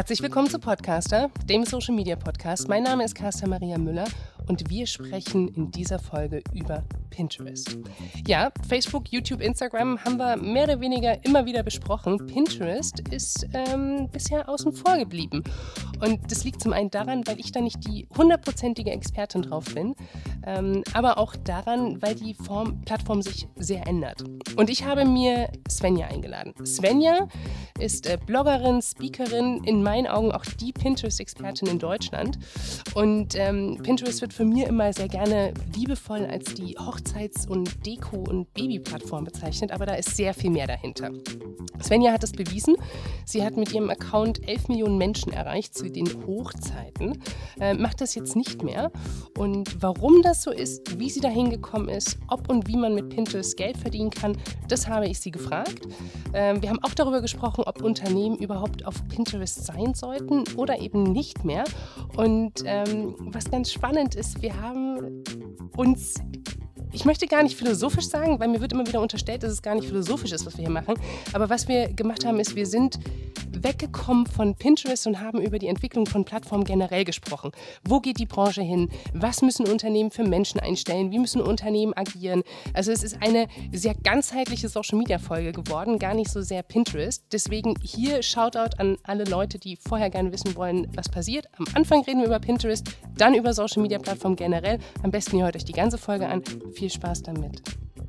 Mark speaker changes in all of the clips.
Speaker 1: Herzlich willkommen zu Podcaster, dem Social Media Podcast. Mein Name ist Carsten Maria Müller und wir sprechen in dieser Folge über Pinterest. Ja, Facebook, YouTube, Instagram haben wir mehr oder weniger immer wieder besprochen. Pinterest ist bisher außen vor geblieben. Und das liegt zum einen daran, weil ich da nicht die 100%ige Expertin drauf bin, aber auch daran, weil die Plattform sich sehr ändert. Und ich habe mir Svenja eingeladen. Svenja ist Bloggerin, Speakerin, in meinen Augen auch die Pinterest-Expertin in Deutschland. Und Pinterest wird von mir immer sehr gerne liebevoll als die Hochzeits- und Deko- und Baby-Plattform bezeichnet, aber da ist sehr viel mehr dahinter. Svenja hat es bewiesen. Sie hat mit ihrem Account 11 Millionen Menschen erreicht zu den Hochzeiten, macht das jetzt nicht mehr. Und warum das so ist, wie sie dahin gekommen ist, ob und wie man mit Pinterest Geld verdienen kann, das habe ich sie gefragt. Wir haben auch darüber gesprochen, ob Unternehmen überhaupt auf Pinterest sein sollten oder eben nicht mehr. Und was ganz spannend ist, wir haben uns, ich möchte gar nicht philosophisch sagen, weil mir wird immer wieder unterstellt, dass es gar nicht philosophisch ist, was wir hier machen. Aber was wir gemacht haben, ist, wir sind weggekommen von Pinterest und haben über die Entwicklung von Plattformen generell gesprochen. Wo geht die Branche hin? Was müssen Unternehmen für Menschen einstellen? Wie müssen Unternehmen agieren? Also es ist eine sehr ganzheitliche Social-Media-Folge geworden, gar nicht so sehr Pinterest. Deswegen hier Shoutout an alle Leute, die vorher gerne wissen wollen, was passiert. Am Anfang reden wir über Pinterest, dann über Social-Media-Plattformen generell. Am besten ihr hört euch die ganze Folge an. Viel Spaß damit.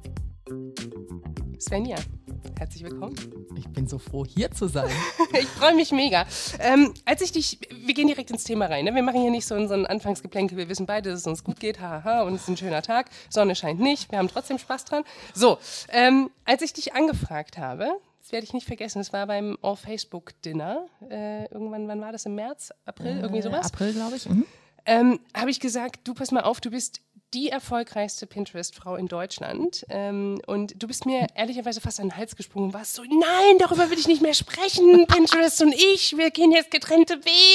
Speaker 1: Svenja, herzlich willkommen.
Speaker 2: Ich bin so froh, hier zu sein.
Speaker 1: Ich freue mich mega. Wir gehen direkt ins Thema rein. Ne? Wir machen hier nicht so ein Anfangsgeplänkel. Wir wissen beide, dass es uns gut geht, haha, und es ist ein schöner Tag. Sonne scheint nicht, wir haben trotzdem Spaß dran. So, als ich dich angefragt habe, das werde ich nicht vergessen, es war beim All-Facebook-Dinner, irgendwann, wann war das, im März, April, irgendwie sowas?
Speaker 2: April, glaube ich.
Speaker 1: Habe ich gesagt, du pass mal auf, du bist die erfolgreichste Pinterest-Frau in Deutschland. Und du bist mir ehrlicherweise fast an den Hals gesprungen und warst so, nein, darüber will ich nicht mehr sprechen. Pinterest und ich, wir gehen jetzt getrennte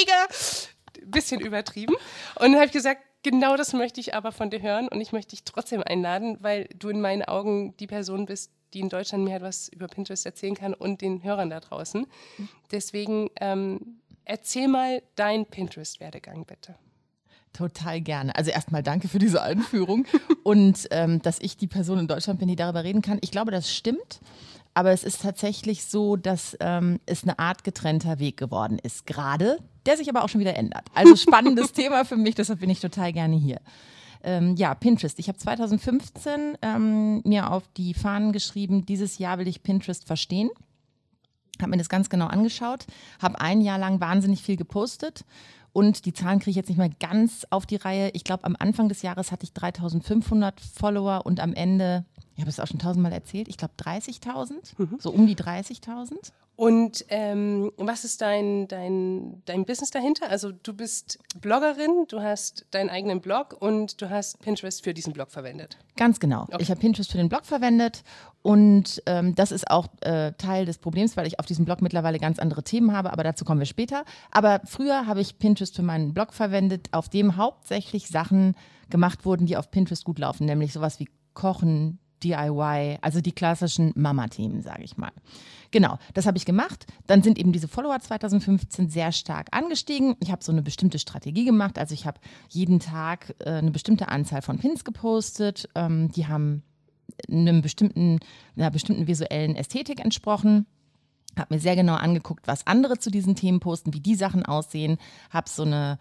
Speaker 1: Wege. Bisschen übertrieben. Und dann habe ich gesagt, genau das möchte ich aber von dir hören und ich möchte dich trotzdem einladen, weil du in meinen Augen die Person bist, die in Deutschland mir etwas über Pinterest erzählen kann und den Hörern da draußen. Deswegen erzähl mal deinen Pinterest-Werdegang bitte.
Speaker 2: Total gerne. Also erstmal danke für diese Einführung und dass ich die Person in Deutschland bin, die darüber reden kann. Ich glaube, das stimmt, aber es ist tatsächlich so, dass es eine Art getrennter Weg geworden ist gerade, der sich aber auch schon wieder ändert. Also spannendes Thema für mich, deshalb bin ich total gerne hier. Pinterest. Ich habe 2015 mir auf die Fahnen geschrieben, dieses Jahr will ich Pinterest verstehen. Habe mir das ganz genau angeschaut, habe ein Jahr lang wahnsinnig viel gepostet. Und die Zahlen kriege ich jetzt nicht mehr ganz auf die Reihe. Ich glaube, am Anfang des Jahres hatte ich 3.500 Follower und am Ende, ich habe es auch schon 1.000-mal erzählt, ich glaube 30.000, so um die 30.000.
Speaker 1: Und was ist dein Business dahinter? Also du bist Bloggerin, du hast deinen eigenen Blog und du hast Pinterest für diesen Blog verwendet.
Speaker 2: Ganz genau. Okay. Ich habe Pinterest für den Blog verwendet und das ist auch Teil des Problems, weil ich auf diesem Blog mittlerweile ganz andere Themen habe, aber dazu kommen wir später. Aber früher habe ich Pinterest für meinen Blog verwendet, auf dem hauptsächlich Sachen gemacht wurden, die auf Pinterest gut laufen, nämlich sowas wie Kochen, DIY, also die klassischen Mama-Themen, sage ich mal. Genau, das habe ich gemacht. Dann sind eben diese Follower 2015 sehr stark angestiegen. Ich habe so eine bestimmte Strategie gemacht. Also ich habe jeden Tag eine bestimmte Anzahl von Pins gepostet. Die haben einer bestimmten visuellen Ästhetik entsprochen. Habe mir sehr genau angeguckt, was andere zu diesen Themen posten, wie die Sachen aussehen. Habe so eine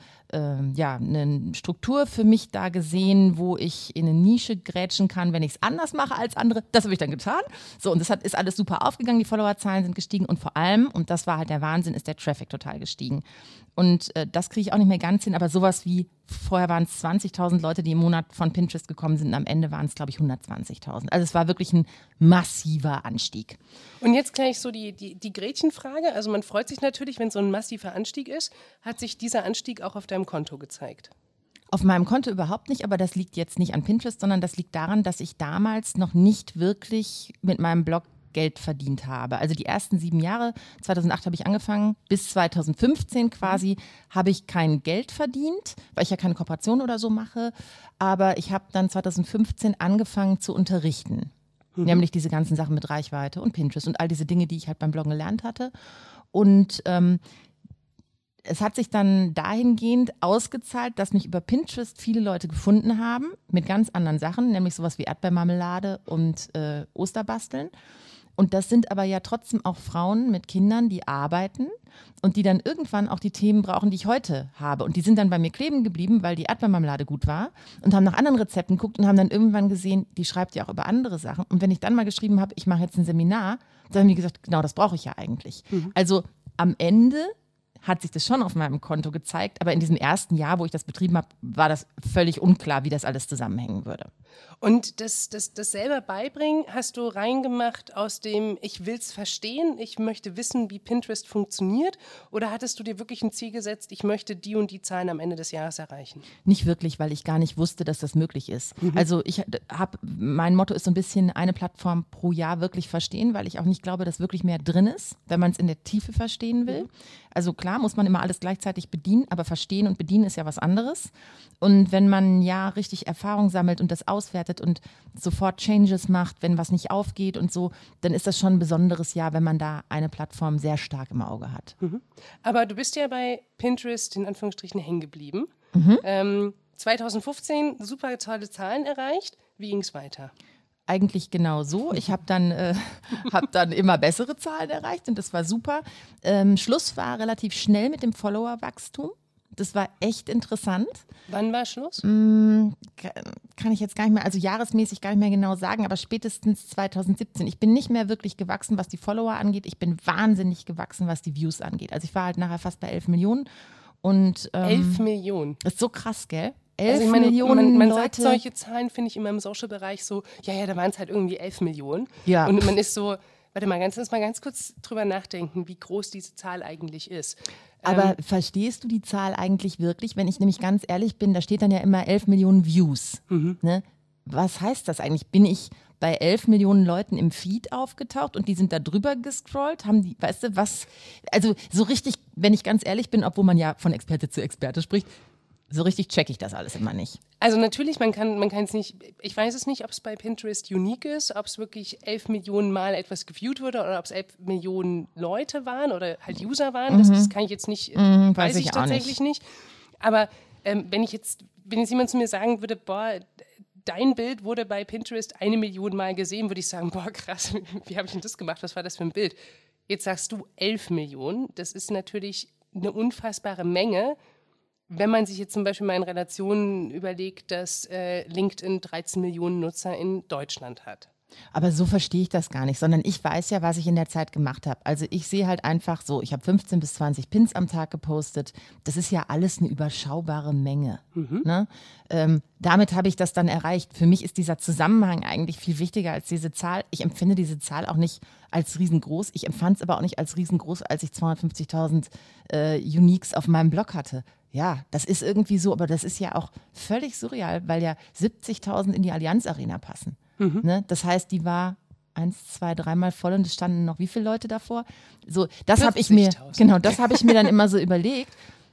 Speaker 2: Struktur für mich da gesehen, wo ich in eine Nische grätschen kann, wenn ich es anders mache als andere. Das habe ich dann getan. So, und das ist alles super aufgegangen. Die Followerzahlen sind gestiegen und vor allem, und das war halt der Wahnsinn, ist der Traffic total gestiegen. Und das kriege ich auch nicht mehr ganz hin, aber sowas wie, vorher waren es 20.000 Leute, die im Monat von Pinterest gekommen sind und am Ende waren es, glaube ich, 120.000. Also es war wirklich ein massiver Anstieg.
Speaker 1: Und jetzt gleich so die Gretchenfrage. Also man freut sich natürlich, wenn so ein massiver Anstieg ist. Hat sich dieser Anstieg auch auf deinem Konto gezeigt?
Speaker 2: Auf meinem Konto überhaupt nicht, aber das liegt jetzt nicht an Pinterest, sondern das liegt daran, dass ich damals noch nicht wirklich mit meinem Blog Geld verdient habe. Also die ersten 7 Jahre, 2008 habe ich angefangen, bis 2015 quasi, habe ich kein Geld verdient, weil ich ja keine Kooperation oder so mache. Aber ich habe dann 2015 angefangen zu unterrichten. Nämlich diese ganzen Sachen mit Reichweite und Pinterest und all diese Dinge, die ich halt beim Bloggen gelernt hatte. Und es hat sich dann dahingehend ausgezahlt, dass mich über Pinterest viele Leute gefunden haben mit ganz anderen Sachen, nämlich sowas wie Erdbeermarmelade und Osterbasteln. Und das sind aber ja trotzdem auch Frauen mit Kindern, die arbeiten und die dann irgendwann auch die Themen brauchen, die ich heute habe. Und die sind dann bei mir kleben geblieben, weil die Erdbeermarmelade gut war und haben nach anderen Rezepten geguckt und haben dann irgendwann gesehen, die schreibt ja auch über andere Sachen. Und wenn ich dann mal geschrieben habe, ich mache jetzt ein Seminar, dann haben die gesagt, genau, das brauche ich ja eigentlich. Also am Ende hat sich das schon auf meinem Konto gezeigt, aber in diesem ersten Jahr, wo ich das betrieben habe, war das völlig unklar, wie das alles zusammenhängen würde.
Speaker 1: Und das selber beibringen hast du reingemacht aus dem, ich will es verstehen, ich möchte wissen, wie Pinterest funktioniert, oder hattest du dir wirklich ein Ziel gesetzt, ich möchte die und die Zahlen am Ende des Jahres erreichen?
Speaker 2: Nicht wirklich, weil ich gar nicht wusste, dass das möglich ist. Also mein Motto ist so ein bisschen eine Plattform pro Jahr wirklich verstehen, weil ich auch nicht glaube, dass wirklich mehr drin ist, wenn man es in der Tiefe verstehen will. Also klar muss man immer alles gleichzeitig bedienen, aber verstehen und bedienen ist ja was anderes. Und wenn man ja richtig Erfahrung sammelt und das auswertet und sofort Changes macht, wenn was nicht aufgeht und so, dann ist das schon ein besonderes Jahr, wenn man da eine Plattform sehr stark im Auge hat.
Speaker 1: Aber du bist ja bei Pinterest in Anführungsstrichen hängen geblieben. 2015 super tolle Zahlen erreicht. Wie ging es weiter?
Speaker 2: Eigentlich genau so. Ich habe dann immer bessere Zahlen erreicht und das war super. Schluss war relativ schnell mit dem Follower-Wachstum. Das war echt interessant.
Speaker 1: Wann war Schluss?
Speaker 2: Kann ich jetzt gar nicht mehr, also jahresmäßig gar nicht mehr genau sagen, aber spätestens 2017. Ich bin nicht mehr wirklich gewachsen, was die Follower angeht. Ich bin wahnsinnig gewachsen, was die Views angeht. Also ich war halt nachher fast bei 11 Millionen. Und,
Speaker 1: 11 Millionen?
Speaker 2: Ist so krass, gell? 11
Speaker 1: also ich meine,
Speaker 2: Millionen
Speaker 1: man
Speaker 2: Leute.
Speaker 1: sagt solche Zahlen, finde ich immer im Social-Bereich so, ja, da waren es halt irgendwie 11 Millionen.
Speaker 2: Ja.
Speaker 1: Und man ist so, warte mal, lass mal ganz kurz drüber nachdenken, wie groß diese Zahl eigentlich ist.
Speaker 2: Aber verstehst du die Zahl eigentlich wirklich? Wenn ich nämlich ganz ehrlich bin, da steht dann ja immer 11 Millionen Views. Ne? Was heißt das eigentlich? Bin ich bei 11 Millionen Leuten im Feed aufgetaucht und die sind da drüber gescrollt? Haben die, weißt du, was? Also so richtig, wenn ich ganz ehrlich bin, obwohl man ja von Experte zu Experte spricht, so richtig checke ich das alles immer nicht.
Speaker 1: Also natürlich, man kann es nicht, ich weiß es nicht, ob es bei Pinterest unique ist, ob es wirklich 11 Millionen Mal etwas geviewt wurde oder ob es 11 Millionen Leute waren oder halt User waren. Das kann ich jetzt nicht, weiß ich tatsächlich nicht. Aber wenn jetzt jemand zu mir sagen würde, boah, dein Bild wurde bei Pinterest 1 Million Mal gesehen, würde ich sagen, boah, krass, wie habe ich denn das gemacht? Was war das für ein Bild? Jetzt sagst du 11 Millionen. Das ist natürlich eine unfassbare Menge. Wenn man sich jetzt zum Beispiel mal in Relationen überlegt, dass LinkedIn 13 Millionen Nutzer in Deutschland hat.
Speaker 2: Aber so verstehe ich das gar nicht, sondern ich weiß ja, was ich in der Zeit gemacht habe. Also ich sehe halt einfach so, ich habe 15 bis 20 Pins am Tag gepostet. Das ist ja alles eine überschaubare Menge. Ne? Damit habe ich das dann erreicht. Für mich ist dieser Zusammenhang eigentlich viel wichtiger als diese Zahl. Ich empfinde diese Zahl auch nicht als riesengroß. Ich empfand es aber auch nicht als riesengroß, als ich 250.000 Uniques auf meinem Blog hatte. Ja, das ist irgendwie so, aber das ist ja auch völlig surreal, weil ja 70.000 in die Allianz Arena passen. Ne? Das heißt, die war 1, 2, 3 Mal voll und es standen noch wie viele Leute davor? So, das habe ich mir, das habe ich mir dann immer so überlegt.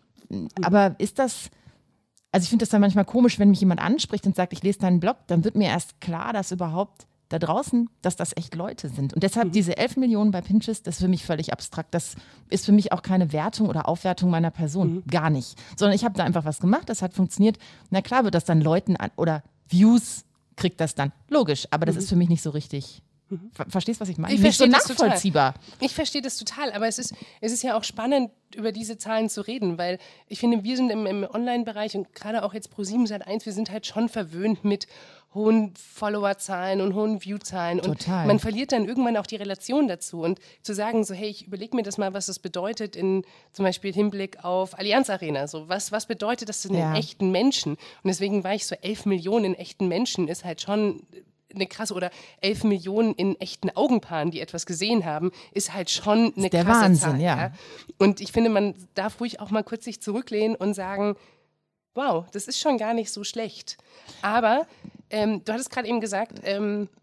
Speaker 2: Aber ist das, also ich finde das dann manchmal komisch, wenn mich jemand anspricht und sagt, ich lese deinen Blog, dann wird mir erst klar, dass überhaupt da draußen, dass das echt Leute sind. Und deshalb diese 11 Millionen bei Pinterest, das ist für mich völlig abstrakt. Das ist für mich auch keine Wertung oder Aufwertung meiner Person. Gar nicht. Sondern ich habe da einfach was gemacht, das hat funktioniert. Na klar wird das dann Leuten oder Views kriegt das dann. Logisch, aber das ist für mich nicht so richtig. Verstehst du, was ich meine?
Speaker 1: Nicht so
Speaker 2: nachvollziehbar.
Speaker 1: Ich verstehe das total, aber es ist ja auch spannend, über diese Zahlen zu reden, weil ich finde, wir sind im Online-Bereich und gerade auch jetzt Pro7 Sat.1, wir sind halt schon verwöhnt mit hohen Followerzahlen und hohen Viewzahlen.
Speaker 2: Total.
Speaker 1: Und man verliert dann irgendwann auch die Relation dazu. Und zu sagen so, hey, ich überlege mir das mal, was das bedeutet in zum Beispiel Hinblick auf Allianz Arena. So, was bedeutet das denn in echten Menschen? Und deswegen war ich so, 11 Millionen in echten Menschen ist halt schon eine krasse, oder 11 Millionen in echten Augenpaaren, die etwas gesehen haben, ist halt schon eine krasse
Speaker 2: Wahnsinn,
Speaker 1: Zahl. Ja. Und ich finde, man darf ruhig auch mal kurz sich zurücklehnen und sagen, wow, das ist schon gar nicht so schlecht. Aber du hattest gerade eben gesagt,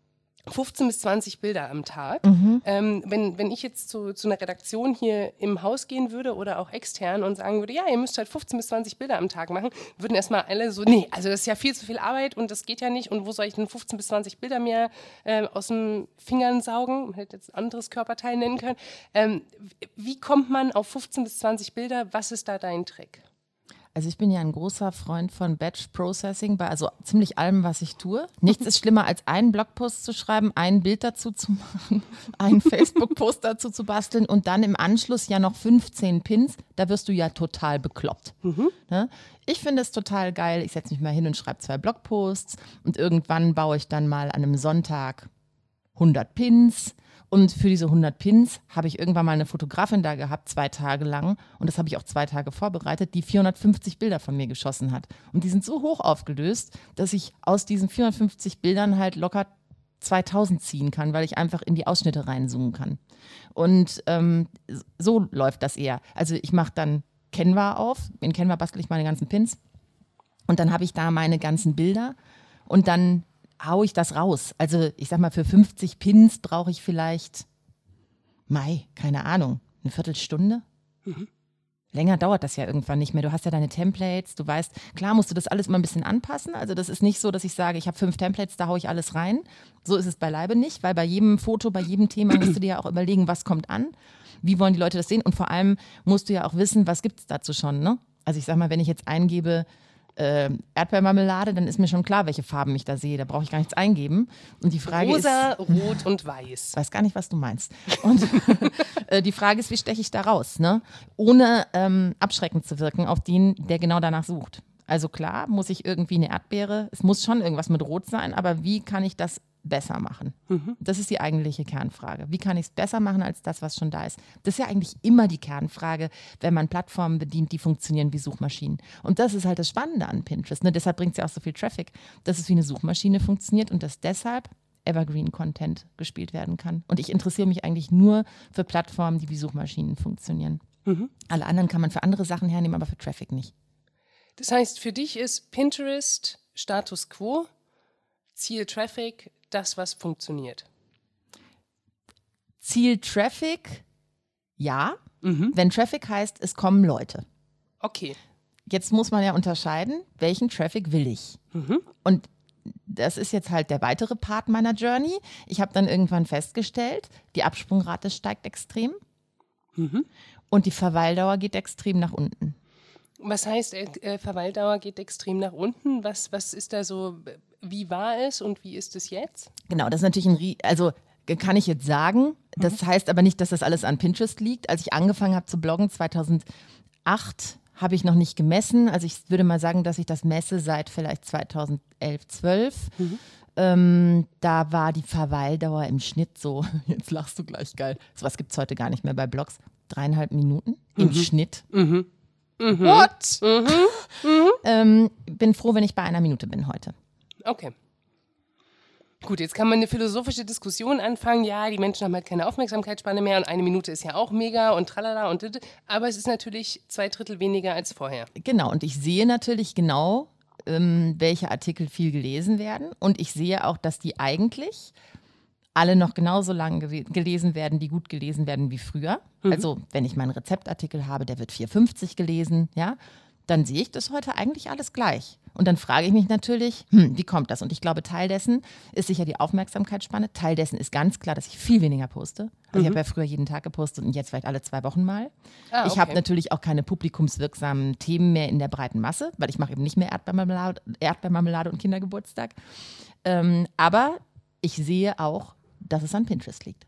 Speaker 1: 15 bis 20 Bilder am Tag. Wenn ich jetzt zu einer Redaktion hier im Haus gehen würde oder auch extern und sagen würde, ja, ihr müsst halt 15 bis 20 Bilder am Tag machen, würden erstmal alle so, nee, also das ist ja viel zu viel Arbeit und das geht ja nicht und wo soll ich denn 15 bis 20 Bilder mehr aus den Fingern saugen? Man hätte jetzt ein anderes Körperteil nennen können. Wie kommt man auf 15 bis 20 Bilder? Was ist da dein Trick?
Speaker 2: Also ich bin ja ein großer Freund von Batch Processing bei also ziemlich allem, was ich tue. Nichts ist schlimmer, als einen Blogpost zu schreiben, ein Bild dazu zu machen, einen Facebook-Post dazu zu basteln und dann im Anschluss ja noch 15 Pins. Da wirst du ja total bekloppt. Ne? Ich finde es total geil. Ich setze mich mal hin und schreibe 2 Blogposts und irgendwann baue ich dann mal an einem Sonntag 100 Pins. Und für diese 100 Pins habe ich irgendwann mal eine Fotografin da gehabt, 2 Tage lang. Und das habe ich auch 2 Tage vorbereitet, die 450 Bilder von mir geschossen hat. Und die sind so hoch aufgelöst, dass ich aus diesen 450 Bildern halt locker 2000 ziehen kann, weil ich einfach in die Ausschnitte reinzoomen kann. Und so läuft das eher. Also ich mache dann Canva auf. In Canva bastel ich meine ganzen Pins. Und dann habe ich da meine ganzen Bilder. Und dann hau ich das raus. Also ich sag mal, für 50 Pins brauche ich vielleicht, keine Ahnung, eine Viertelstunde. Länger dauert das ja irgendwann nicht mehr. Du hast ja deine Templates, du weißt, klar musst du das alles immer ein bisschen anpassen. Also das ist nicht so, dass ich sage, ich habe 5 Templates, da haue ich alles rein. So ist es beileibe nicht, weil bei jedem Foto, bei jedem Thema musst du dir ja auch überlegen, was kommt an, wie wollen die Leute das sehen und vor allem musst du ja auch wissen, was gibt es dazu schon. Ne? Also ich sag mal, wenn ich jetzt eingebe, Erdbeermarmelade, dann ist mir schon klar, welche Farben ich da sehe. Da brauche ich gar nichts eingeben. Und die Frage
Speaker 1: Rosa,
Speaker 2: ist,
Speaker 1: Rot und Weiß.
Speaker 2: Weiß gar nicht, was du meinst. Und die Frage ist, wie steche ich da raus, ne? Ohne abschreckend zu wirken auf den, der genau danach sucht. Also klar, muss ich irgendwie eine Erdbeere, es muss schon irgendwas mit Rot sein, aber wie kann ich das besser machen? Das ist die eigentliche Kernfrage. Wie kann ich es besser machen als das, was schon da ist? Das ist ja eigentlich immer die Kernfrage, wenn man Plattformen bedient, die funktionieren wie Suchmaschinen. Und das ist halt das Spannende an Pinterest. Ne? Deshalb bringt es ja auch so viel Traffic, dass es wie eine Suchmaschine funktioniert und dass deshalb Evergreen-Content gespielt werden kann. Und ich interessiere mich eigentlich nur für Plattformen, die wie Suchmaschinen funktionieren. Alle anderen kann man für andere Sachen hernehmen, aber für Traffic nicht.
Speaker 1: Das heißt, für dich ist Pinterest Status Quo, Ziel Traffic, das, was funktioniert.
Speaker 2: Ziel Traffic, ja. Wenn Traffic heißt, es kommen Leute.
Speaker 1: Okay.
Speaker 2: Jetzt muss man ja unterscheiden, welchen Traffic will ich. Und das ist jetzt halt der weitere Part meiner Journey. Ich habe dann irgendwann festgestellt, die Absprungrate steigt extrem und die Verweildauer geht extrem nach unten.
Speaker 1: Was heißt, Verweildauer geht extrem nach unten? Was ist da so, wie war es und wie ist es jetzt?
Speaker 2: Genau, das ist natürlich also kann ich jetzt sagen, das heißt aber nicht, dass das alles an Pinterest liegt. Als ich angefangen habe zu bloggen, 2008, habe ich noch nicht gemessen. Also ich würde mal sagen, dass ich das messe seit vielleicht 2011, 12. Da war die Verweildauer im Schnitt so, jetzt lachst du gleich, geil, sowas gibt es heute gar nicht mehr bei Blogs, 3,5 Minuten im Schnitt. What? Bin froh, wenn ich bei 1 Minute bin heute.
Speaker 1: Okay. Gut, jetzt kann man eine philosophische Diskussion anfangen. Ja, die Menschen haben halt keine Aufmerksamkeitsspanne mehr und 1 Minute ist ja auch mega und tralala und aber es ist natürlich 2/3 weniger als vorher.
Speaker 2: Genau, und ich sehe natürlich genau, welche Artikel viel gelesen werden und ich sehe auch, dass die eigentlich alle noch genauso lange gelesen werden, die gut gelesen werden wie früher. Also wenn ich meinen Rezeptartikel habe, der wird 4,50 gelesen, ja, dann sehe ich das heute eigentlich alles gleich. Und dann frage ich mich natürlich, wie kommt das? Und ich glaube, Teil dessen ist sicher die Aufmerksamkeitsspanne. Teil dessen ist ganz klar, dass ich viel weniger poste. Also ich habe ja früher jeden Tag gepostet und jetzt vielleicht alle 2 Wochen mal. Okay. Ich habe natürlich auch keine publikumswirksamen Themen mehr in der breiten Masse, weil ich mache eben nicht mehr Erdbeermarmelade und Kindergeburtstag. Aber ich sehe auch, dass es an Pinterest liegt.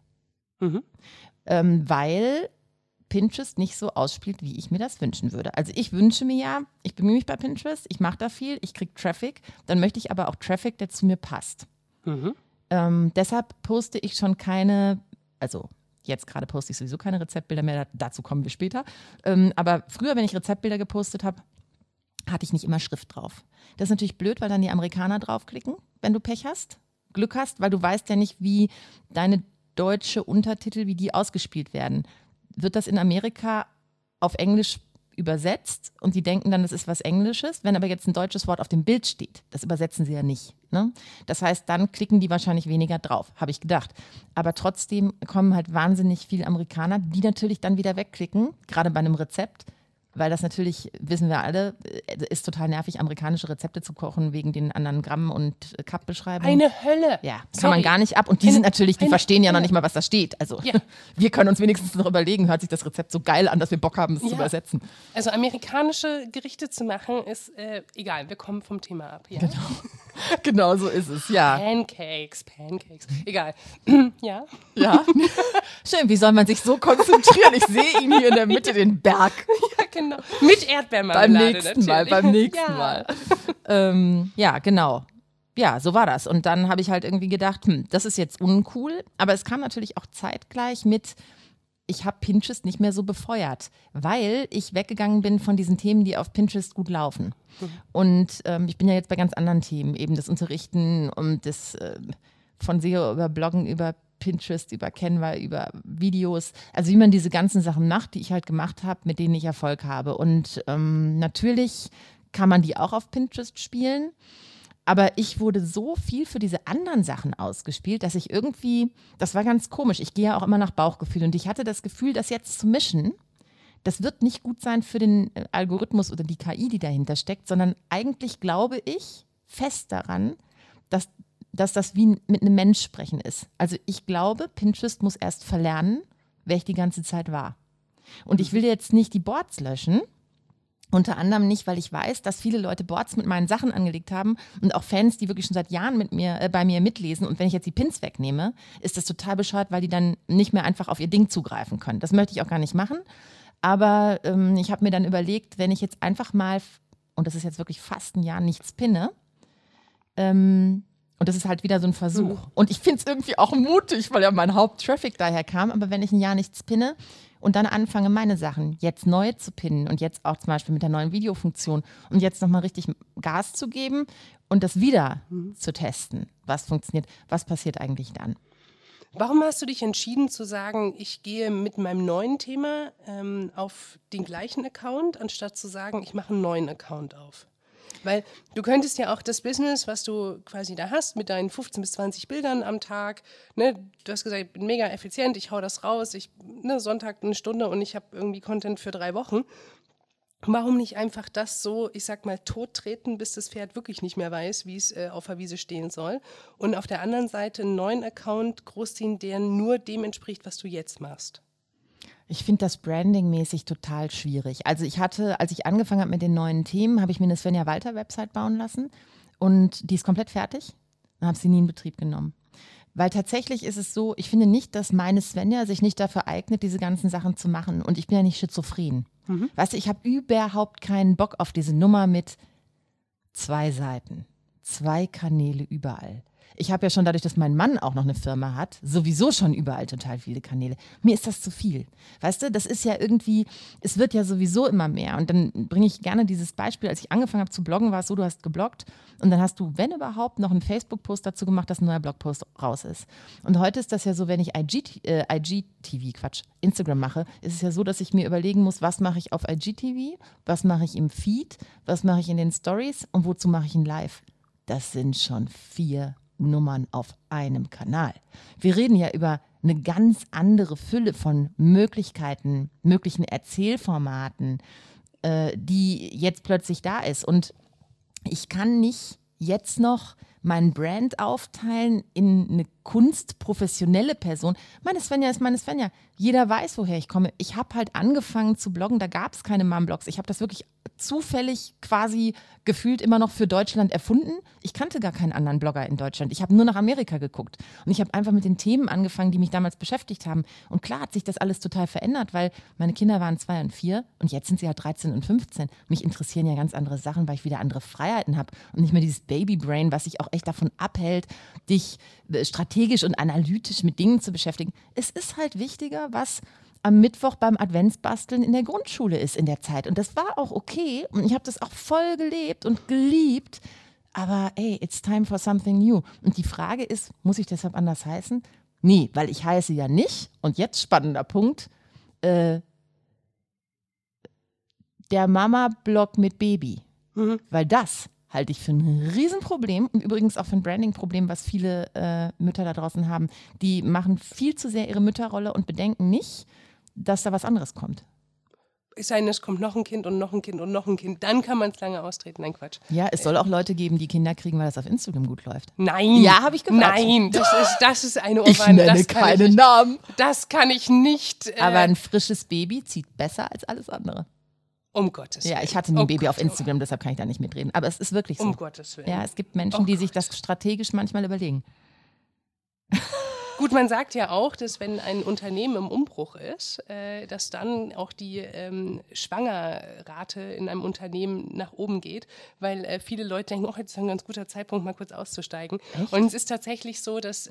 Speaker 2: Weil Pinterest nicht so ausspielt, wie ich mir das wünschen würde. Also ich wünsche mir ja, ich bemühe mich bei Pinterest, ich mache da viel, ich kriege Traffic, dann möchte ich aber auch Traffic, der zu mir passt. Deshalb poste ich schon keine, also jetzt gerade poste ich sowieso keine Rezeptbilder mehr, dazu kommen wir später. Aber früher, wenn ich Rezeptbilder gepostet habe, hatte ich nicht immer Schrift drauf. Das ist natürlich blöd, weil dann die Amerikaner draufklicken, wenn du Pech hast, Glück hast, weil du weißt ja nicht, wie deine deutsche Untertitel, wie die ausgespielt werden. Wird das in Amerika auf Englisch übersetzt und die denken dann, das ist was Englisches. Wenn aber jetzt ein deutsches Wort auf dem Bild steht, das übersetzen sie ja nicht. Ne? Das heißt, dann klicken die wahrscheinlich weniger drauf, habe ich gedacht. Aber trotzdem kommen halt wahnsinnig viele Amerikaner, die natürlich dann wieder wegklicken, gerade bei einem Rezept. Weil das natürlich, wissen wir alle, ist total nervig, amerikanische Rezepte zu kochen wegen den anderen Gramm- und Cup-Beschreibungen.
Speaker 1: Eine Hölle.
Speaker 2: Ja, kann man gar nicht ab. Und die sind natürlich, die verstehen ja noch nicht mal, was da steht. Also
Speaker 1: Ja.
Speaker 2: wir können uns wenigstens noch überlegen, hört sich das Rezept so geil an, dass wir Bock haben, es zu übersetzen.
Speaker 1: Also amerikanische Gerichte zu machen, ist egal, wir kommen vom Thema ab. Ja?
Speaker 2: Genau so ist es, ja.
Speaker 1: Pancakes, egal. Ja.
Speaker 2: Ja. Schön, wie soll man sich so konzentrieren? Ich sehe ihn hier in der Mitte, den Berg.
Speaker 1: Ja, genau. Mit Erdbeermarmelade
Speaker 2: Beim nächsten Mal. Ja, genau. Ja, so war das. Und dann habe ich halt irgendwie gedacht, das ist jetzt uncool. Aber es kam natürlich auch zeitgleich mit, ich habe Pinterest nicht mehr so befeuert, weil ich weggegangen bin von diesen Themen, die auf Pinterest gut laufen. Und ich bin ja jetzt bei ganz anderen Themen, eben das Unterrichten und das von SEO über Bloggen, über Pinterest, über Canva, über Videos. Also wie man diese ganzen Sachen macht, die ich halt gemacht habe, mit denen ich Erfolg habe. Und natürlich kann man die auch auf Pinterest spielen. Aber ich wurde so viel für diese anderen Sachen ausgespielt, dass ich irgendwie, das war ganz komisch, ich gehe ja auch immer nach Bauchgefühl und ich hatte das Gefühl, das jetzt zu mischen, das wird nicht gut sein für den Algorithmus oder die KI, die dahinter steckt, sondern eigentlich glaube ich fest daran, dass das wie mit einem Mensch sprechen ist. Also ich glaube, Pinterest muss erst verlernen, wer ich die ganze Zeit war. Und ich will jetzt nicht die Boards löschen, unter anderem nicht, weil ich weiß, dass viele Leute Boards mit meinen Sachen angelegt haben und auch Fans, die wirklich schon seit Jahren bei mir mitlesen. Und wenn ich jetzt die Pins wegnehme, ist das total bescheuert, weil die dann nicht mehr einfach auf ihr Ding zugreifen können. Das möchte ich auch gar nicht machen. Aber ich habe mir dann überlegt, wenn ich jetzt einfach mal, und das ist jetzt wirklich fast ein Jahr, nichts pinne, und das ist halt wieder so ein Versuch. Und ich finde es irgendwie auch mutig, weil ja mein Haupttraffic daher kam. Aber wenn ich ein Jahr nichts pinne und dann anfange, meine Sachen jetzt neu zu pinnen und jetzt auch zum Beispiel mit der neuen Videofunktion und jetzt nochmal richtig Gas zu geben und das wieder zu testen, was funktioniert, was passiert eigentlich dann?
Speaker 1: Warum hast du dich entschieden zu sagen, ich gehe mit meinem neuen Thema auf den gleichen Account, anstatt zu sagen, ich mache einen neuen Account auf? Weil du könntest ja auch das Business, was du quasi da hast, mit deinen 15 bis 20 Bildern am Tag, ne, du hast gesagt, ich bin mega effizient, ich hau das raus, Sonntag eine Stunde und ich habe irgendwie Content für 3 Wochen. Warum nicht einfach das so, ich sag mal, tottreten, bis das Pferd wirklich nicht mehr weiß, wie es auf der Wiese stehen soll? Und auf der anderen Seite einen neuen Account großziehen, der nur dem entspricht, was du jetzt machst?
Speaker 2: Ich finde das brandingmäßig total schwierig. Also ich hatte, als ich angefangen habe mit den neuen Themen, habe ich mir eine Svenja Walter Website bauen lassen und die ist komplett fertig und habe sie nie in Betrieb genommen. Weil tatsächlich ist es so, ich finde nicht, dass meine Svenja sich nicht dafür eignet, diese ganzen Sachen zu machen und ich bin ja nicht schizophren. Weißt du, ich habe überhaupt keinen Bock auf diese Nummer mit 2 Seiten, 2 Kanäle überall. Ich habe ja schon dadurch, dass mein Mann auch noch eine Firma hat, sowieso schon überall total viele Kanäle. Mir ist das zu viel. Weißt du, das ist ja irgendwie, es wird ja sowieso immer mehr. Und dann bringe ich gerne dieses Beispiel, als ich angefangen habe zu bloggen, war es so, du hast gebloggt und dann hast du, wenn überhaupt, noch einen Facebook-Post dazu gemacht, dass ein neuer Blogpost raus ist. Und heute ist das ja so, wenn ich Instagram mache, ist es ja so, dass ich mir überlegen muss, was mache ich auf IGTV, was mache ich im Feed, was mache ich in den Stories und wozu mache ich ein Live. Das sind schon 4 Nummern auf einem Kanal. Wir reden ja über eine ganz andere Fülle von Möglichkeiten, möglichen Erzählformaten, die jetzt plötzlich da ist. Und ich kann nicht jetzt noch mein Brand aufteilen in eine kunstprofessionelle Person. Meine Svenja ist meine Svenja. Jeder weiß, woher ich komme. Ich habe halt angefangen zu bloggen, da gab es keine Mom-Blogs. Ich habe das wirklich zufällig quasi gefühlt immer noch für Deutschland erfunden. Ich kannte gar keinen anderen Blogger in Deutschland. Ich habe nur nach Amerika geguckt. Und ich habe einfach mit den Themen angefangen, die mich damals beschäftigt haben. Und klar hat sich das alles total verändert, weil meine Kinder waren 2 und 4 und jetzt sind sie halt 13 und 15. Mich interessieren ja ganz andere Sachen, weil ich wieder andere Freiheiten habe und nicht mehr dieses Babybrain, was sich auch echt davon abhält, dich strategisch und analytisch mit Dingen zu beschäftigen. Es ist halt wichtiger, was am Mittwoch beim Adventsbasteln in der Grundschule ist in der Zeit. Und das war auch okay und ich habe das auch voll gelebt und geliebt. Aber ey, it's time for something new. Und die Frage ist, muss ich deshalb anders heißen? Nee, weil ich heiße ja nicht. Und jetzt spannender Punkt. der Mama-Blog mit Baby. Weil das halte ich für ein Riesenproblem und übrigens auch für ein Branding-Problem, was viele Mütter da draußen haben. Die machen viel zu sehr ihre Mütterrolle und bedenken nicht, dass da was anderes kommt.
Speaker 1: Es sei denn, es kommt noch ein Kind und noch ein Kind und noch ein Kind. Dann kann man es lange austreten. Nein, Quatsch.
Speaker 2: Ja, es soll auch Leute geben, die Kinder kriegen, weil das auf Instagram gut läuft.
Speaker 1: Nein.
Speaker 2: Ja, habe ich gehört.
Speaker 1: Nein, das ist eine
Speaker 2: Ich
Speaker 1: Ohrfeige.
Speaker 2: nenne keinen Namen.
Speaker 1: Das kann ich nicht.
Speaker 2: Aber ein frisches Baby zieht besser als alles andere.
Speaker 1: Um Gottes Willen.
Speaker 2: Ja, ich hatte nie ein Baby auf Instagram, deshalb kann ich da nicht mitreden. Aber es ist wirklich so.
Speaker 1: Um Gottes Willen.
Speaker 2: Ja, es gibt Menschen, die sich das strategisch manchmal überlegen.
Speaker 1: Gut, man sagt ja auch, dass wenn ein Unternehmen im Umbruch ist, dass dann auch die Schwangerrate in einem Unternehmen nach oben geht, weil viele Leute denken, jetzt ist ein ganz guter Zeitpunkt, mal kurz auszusteigen.
Speaker 2: Echt?
Speaker 1: Und es ist tatsächlich so, dass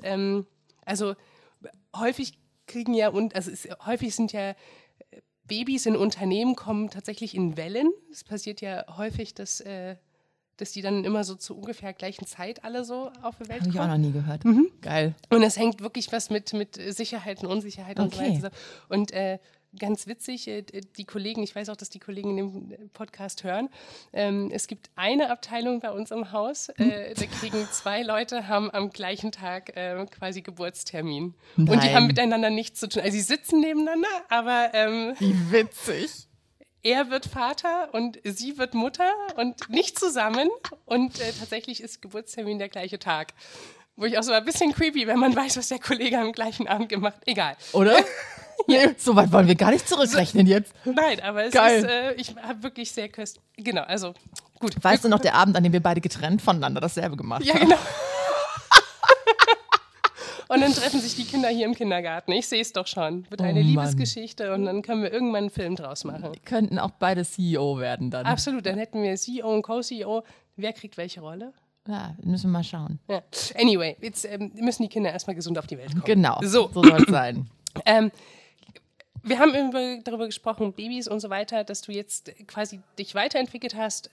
Speaker 1: häufig häufig sind ja Babys in Unternehmen kommen tatsächlich in Wellen. Es passiert ja häufig, dass die dann immer so zu ungefähr gleichen Zeit alle so auf die Welt
Speaker 2: Habe ich auch
Speaker 1: kommen.
Speaker 2: noch nie gehört. Geil.
Speaker 1: Und es hängt wirklich was mit Sicherheit und Unsicherheit und so weiter. Und ganz witzig, die Kollegen, ich weiß auch, dass die Kollegen den Podcast hören, es gibt eine Abteilung bei uns im Haus, da kriegen 2 Leute, haben am gleichen Tag quasi Geburtstermin.
Speaker 2: Nein.
Speaker 1: Und die haben miteinander nichts zu tun. Also sie sitzen nebeneinander, aber
Speaker 2: Wie witzig.
Speaker 1: er wird Vater und sie wird Mutter und nicht zusammen. Und tatsächlich ist Geburtstermin der gleiche Tag. Wo ich auch so ein bisschen creepy, wenn man weiß, was der Kollege am gleichen Abend gemacht hat. Egal.
Speaker 2: Oder? Nee, so weit wollen wir gar nicht zurückrechnen jetzt.
Speaker 1: Nein, aber es
Speaker 2: Geil.
Speaker 1: ist, ich habe wirklich sehr köstlich. Genau, also gut.
Speaker 2: Weißt du noch, der Abend, an dem wir beide getrennt voneinander dasselbe gemacht
Speaker 1: Ja,
Speaker 2: haben?
Speaker 1: genau. Und dann treffen sich die Kinder hier im Kindergarten. Ich sehe es doch schon. Wird eine
Speaker 2: Mann.
Speaker 1: Liebesgeschichte und dann können wir irgendwann einen Film draus machen.
Speaker 2: Wir könnten auch beide CEO werden dann.
Speaker 1: Absolut, dann hätten wir CEO und Co-CEO. Wer kriegt welche Rolle?
Speaker 2: Ja, müssen wir mal schauen.
Speaker 1: Ja. Anyway, jetzt müssen die Kinder erstmal gesund auf die Welt kommen.
Speaker 2: Genau,
Speaker 1: So.
Speaker 2: soll es sein.
Speaker 1: Wir haben darüber gesprochen, Babys und so weiter, dass du jetzt quasi dich weiterentwickelt hast.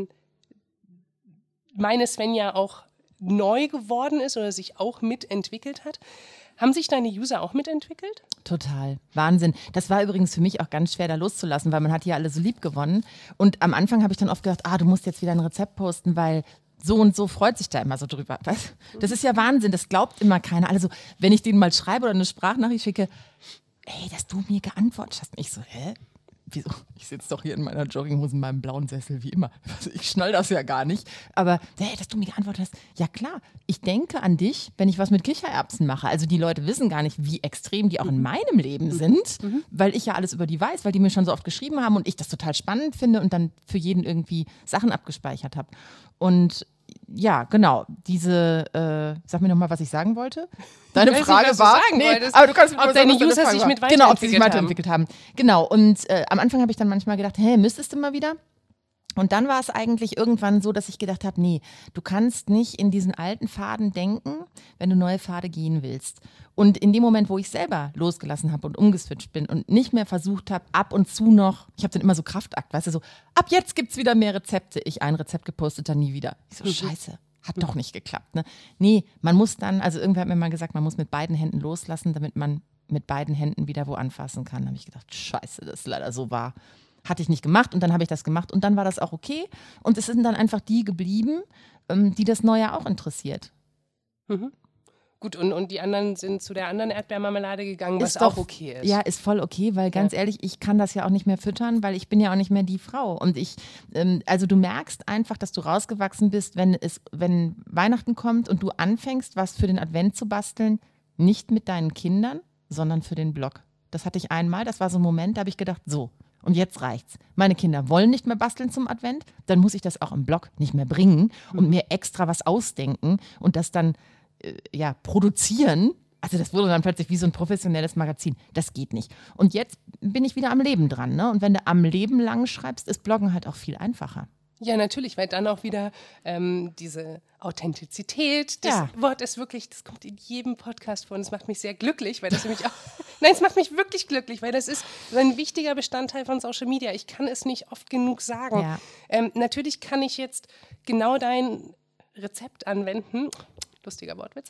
Speaker 1: Meine Svenja auch neu geworden ist oder sich auch mitentwickelt hat. Haben sich deine User auch mitentwickelt?
Speaker 2: Total. Wahnsinn. Das war übrigens für mich auch ganz schwer, da loszulassen, weil man hat die ja alle so lieb gewonnen. Und am Anfang habe ich dann oft gedacht, du musst jetzt wieder ein Rezept posten, weil so und so freut sich da immer so drüber. Weißt? Das ist ja Wahnsinn, das glaubt immer keiner. Also wenn ich denen mal schreibe oder eine Sprachnachricht schicke, ey, dass du mir geantwortet hast. Und ich so, hä? Wieso? Ich sitze doch hier in meiner Jogginghose in meinem blauen Sessel, wie immer. Also ich schnall das ja gar nicht. Aber, hey, dass du mir geantwortet hast. Ja klar, ich denke an dich, wenn ich was mit Kichererbsen mache. Also die Leute wissen gar nicht, wie extrem die auch in meinem Leben sind, weil ich ja alles über die weiß, weil die mir schon so oft geschrieben haben und ich das total spannend finde und dann für jeden irgendwie Sachen abgespeichert habe. Und ja, genau, sag mir nochmal, was ich sagen wollte. Deine
Speaker 1: Ich weiß
Speaker 2: Frage
Speaker 1: nicht, was
Speaker 2: war,
Speaker 1: du sagen wolltest.
Speaker 2: aber du kannst
Speaker 1: Ob deine User sich mit
Speaker 2: genau, ob sie sich
Speaker 1: weiterentwickelt
Speaker 2: weiterentwickelt haben. Genau, und am Anfang habe ich dann manchmal gedacht, müsstest du mal wieder? Und dann war es eigentlich irgendwann so, dass ich gedacht habe, nee, du kannst nicht in diesen alten Pfaden denken, wenn du neue Pfade gehen willst. Und in dem Moment, wo ich selber losgelassen habe und umgeswitcht bin und nicht mehr versucht habe, ab und zu noch, ich habe dann immer so Kraftakt, weißt du, so, ab jetzt gibt es wieder mehr Rezepte. Ich ein Rezept gepostet, dann nie wieder. Ich so, scheiße, hat doch nicht geklappt. Ne? Nee, man muss dann, also irgendwer hat mir mal gesagt, man muss mit beiden Händen loslassen, damit man mit beiden Händen wieder wo anfassen kann. Da habe ich gedacht, scheiße, das ist leider so wahr. Hatte ich nicht gemacht und dann habe ich das gemacht und dann war das auch okay. Und es sind dann einfach die geblieben, die das Neue auch interessiert.
Speaker 1: Mhm. Gut, und die anderen sind zu der anderen Erdbeermarmelade gegangen, was
Speaker 2: Ist doch,
Speaker 1: auch okay ist.
Speaker 2: Ja, ist voll okay, weil ganz ehrlich, ich kann das ja auch nicht mehr füttern, weil ich bin ja auch nicht mehr die Frau. Und also du merkst einfach, dass du rausgewachsen bist, wenn Weihnachten kommt und du anfängst, was für den Advent zu basteln, nicht mit deinen Kindern, sondern für den Blog. Das hatte ich einmal, das war so ein Moment, da habe ich gedacht, so, und jetzt reicht's. Meine Kinder wollen nicht mehr basteln zum Advent, dann muss ich das auch im Blog nicht mehr bringen und mir extra was ausdenken und das dann produzieren. Also das wurde dann plötzlich wie so ein professionelles Magazin. Das geht nicht. Und jetzt bin ich wieder am Leben dran. Ne? Und wenn du am Leben lang schreibst, ist Bloggen halt auch viel einfacher.
Speaker 1: Ja, natürlich, weil dann auch wieder diese Authentizität, das Wort ist wirklich, das kommt in jedem Podcast vor und es macht mich sehr glücklich, weil das nämlich auch, nein, es macht mich wirklich glücklich, weil das ist ein wichtiger Bestandteil von Social Media. Ich kann es nicht oft genug sagen.
Speaker 2: Ja.
Speaker 1: Natürlich kann ich jetzt genau dein Rezept anwenden, lustiger Wortwitz,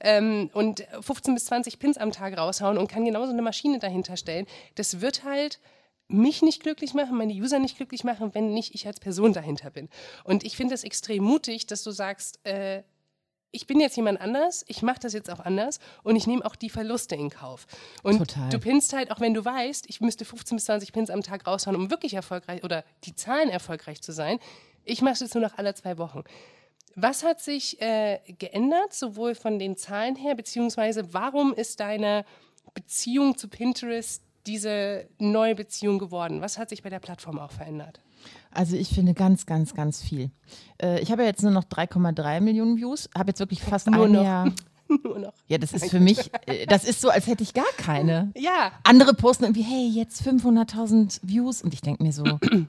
Speaker 1: und 15 bis 20 Pins am Tag raushauen und kann genauso eine Maschine dahinter stellen. Das wird halt mich nicht glücklich machen, meine User nicht glücklich machen, wenn nicht ich als Person dahinter bin. Und ich finde es extrem mutig, dass du sagst, ich bin jetzt jemand anders, ich mache das jetzt auch anders und ich nehme auch die Verluste in Kauf. Und
Speaker 2: Total.
Speaker 1: Du pinnst halt, auch wenn du weißt, ich müsste 15 bis 20 Pins am Tag raushauen, um wirklich erfolgreich oder die Zahlen erfolgreich zu sein. Ich mache es jetzt nur noch alle 2 Wochen. Was hat sich geändert, sowohl von den Zahlen her, beziehungsweise warum ist deine Beziehung zu Pinterest diese neue Beziehung geworden? Was hat sich bei der Plattform auch verändert?
Speaker 2: Also ich finde ganz, ganz, ganz viel. Ich habe ja jetzt nur noch 3,3 Millionen Views, habe jetzt wirklich fast ein Jahr.
Speaker 1: Nur noch.
Speaker 2: Ja, das ist für mich, das ist so, als hätte ich gar keine.
Speaker 1: Ja.
Speaker 2: Andere posten irgendwie, hey, jetzt 500.000 Views und ich denke mir so.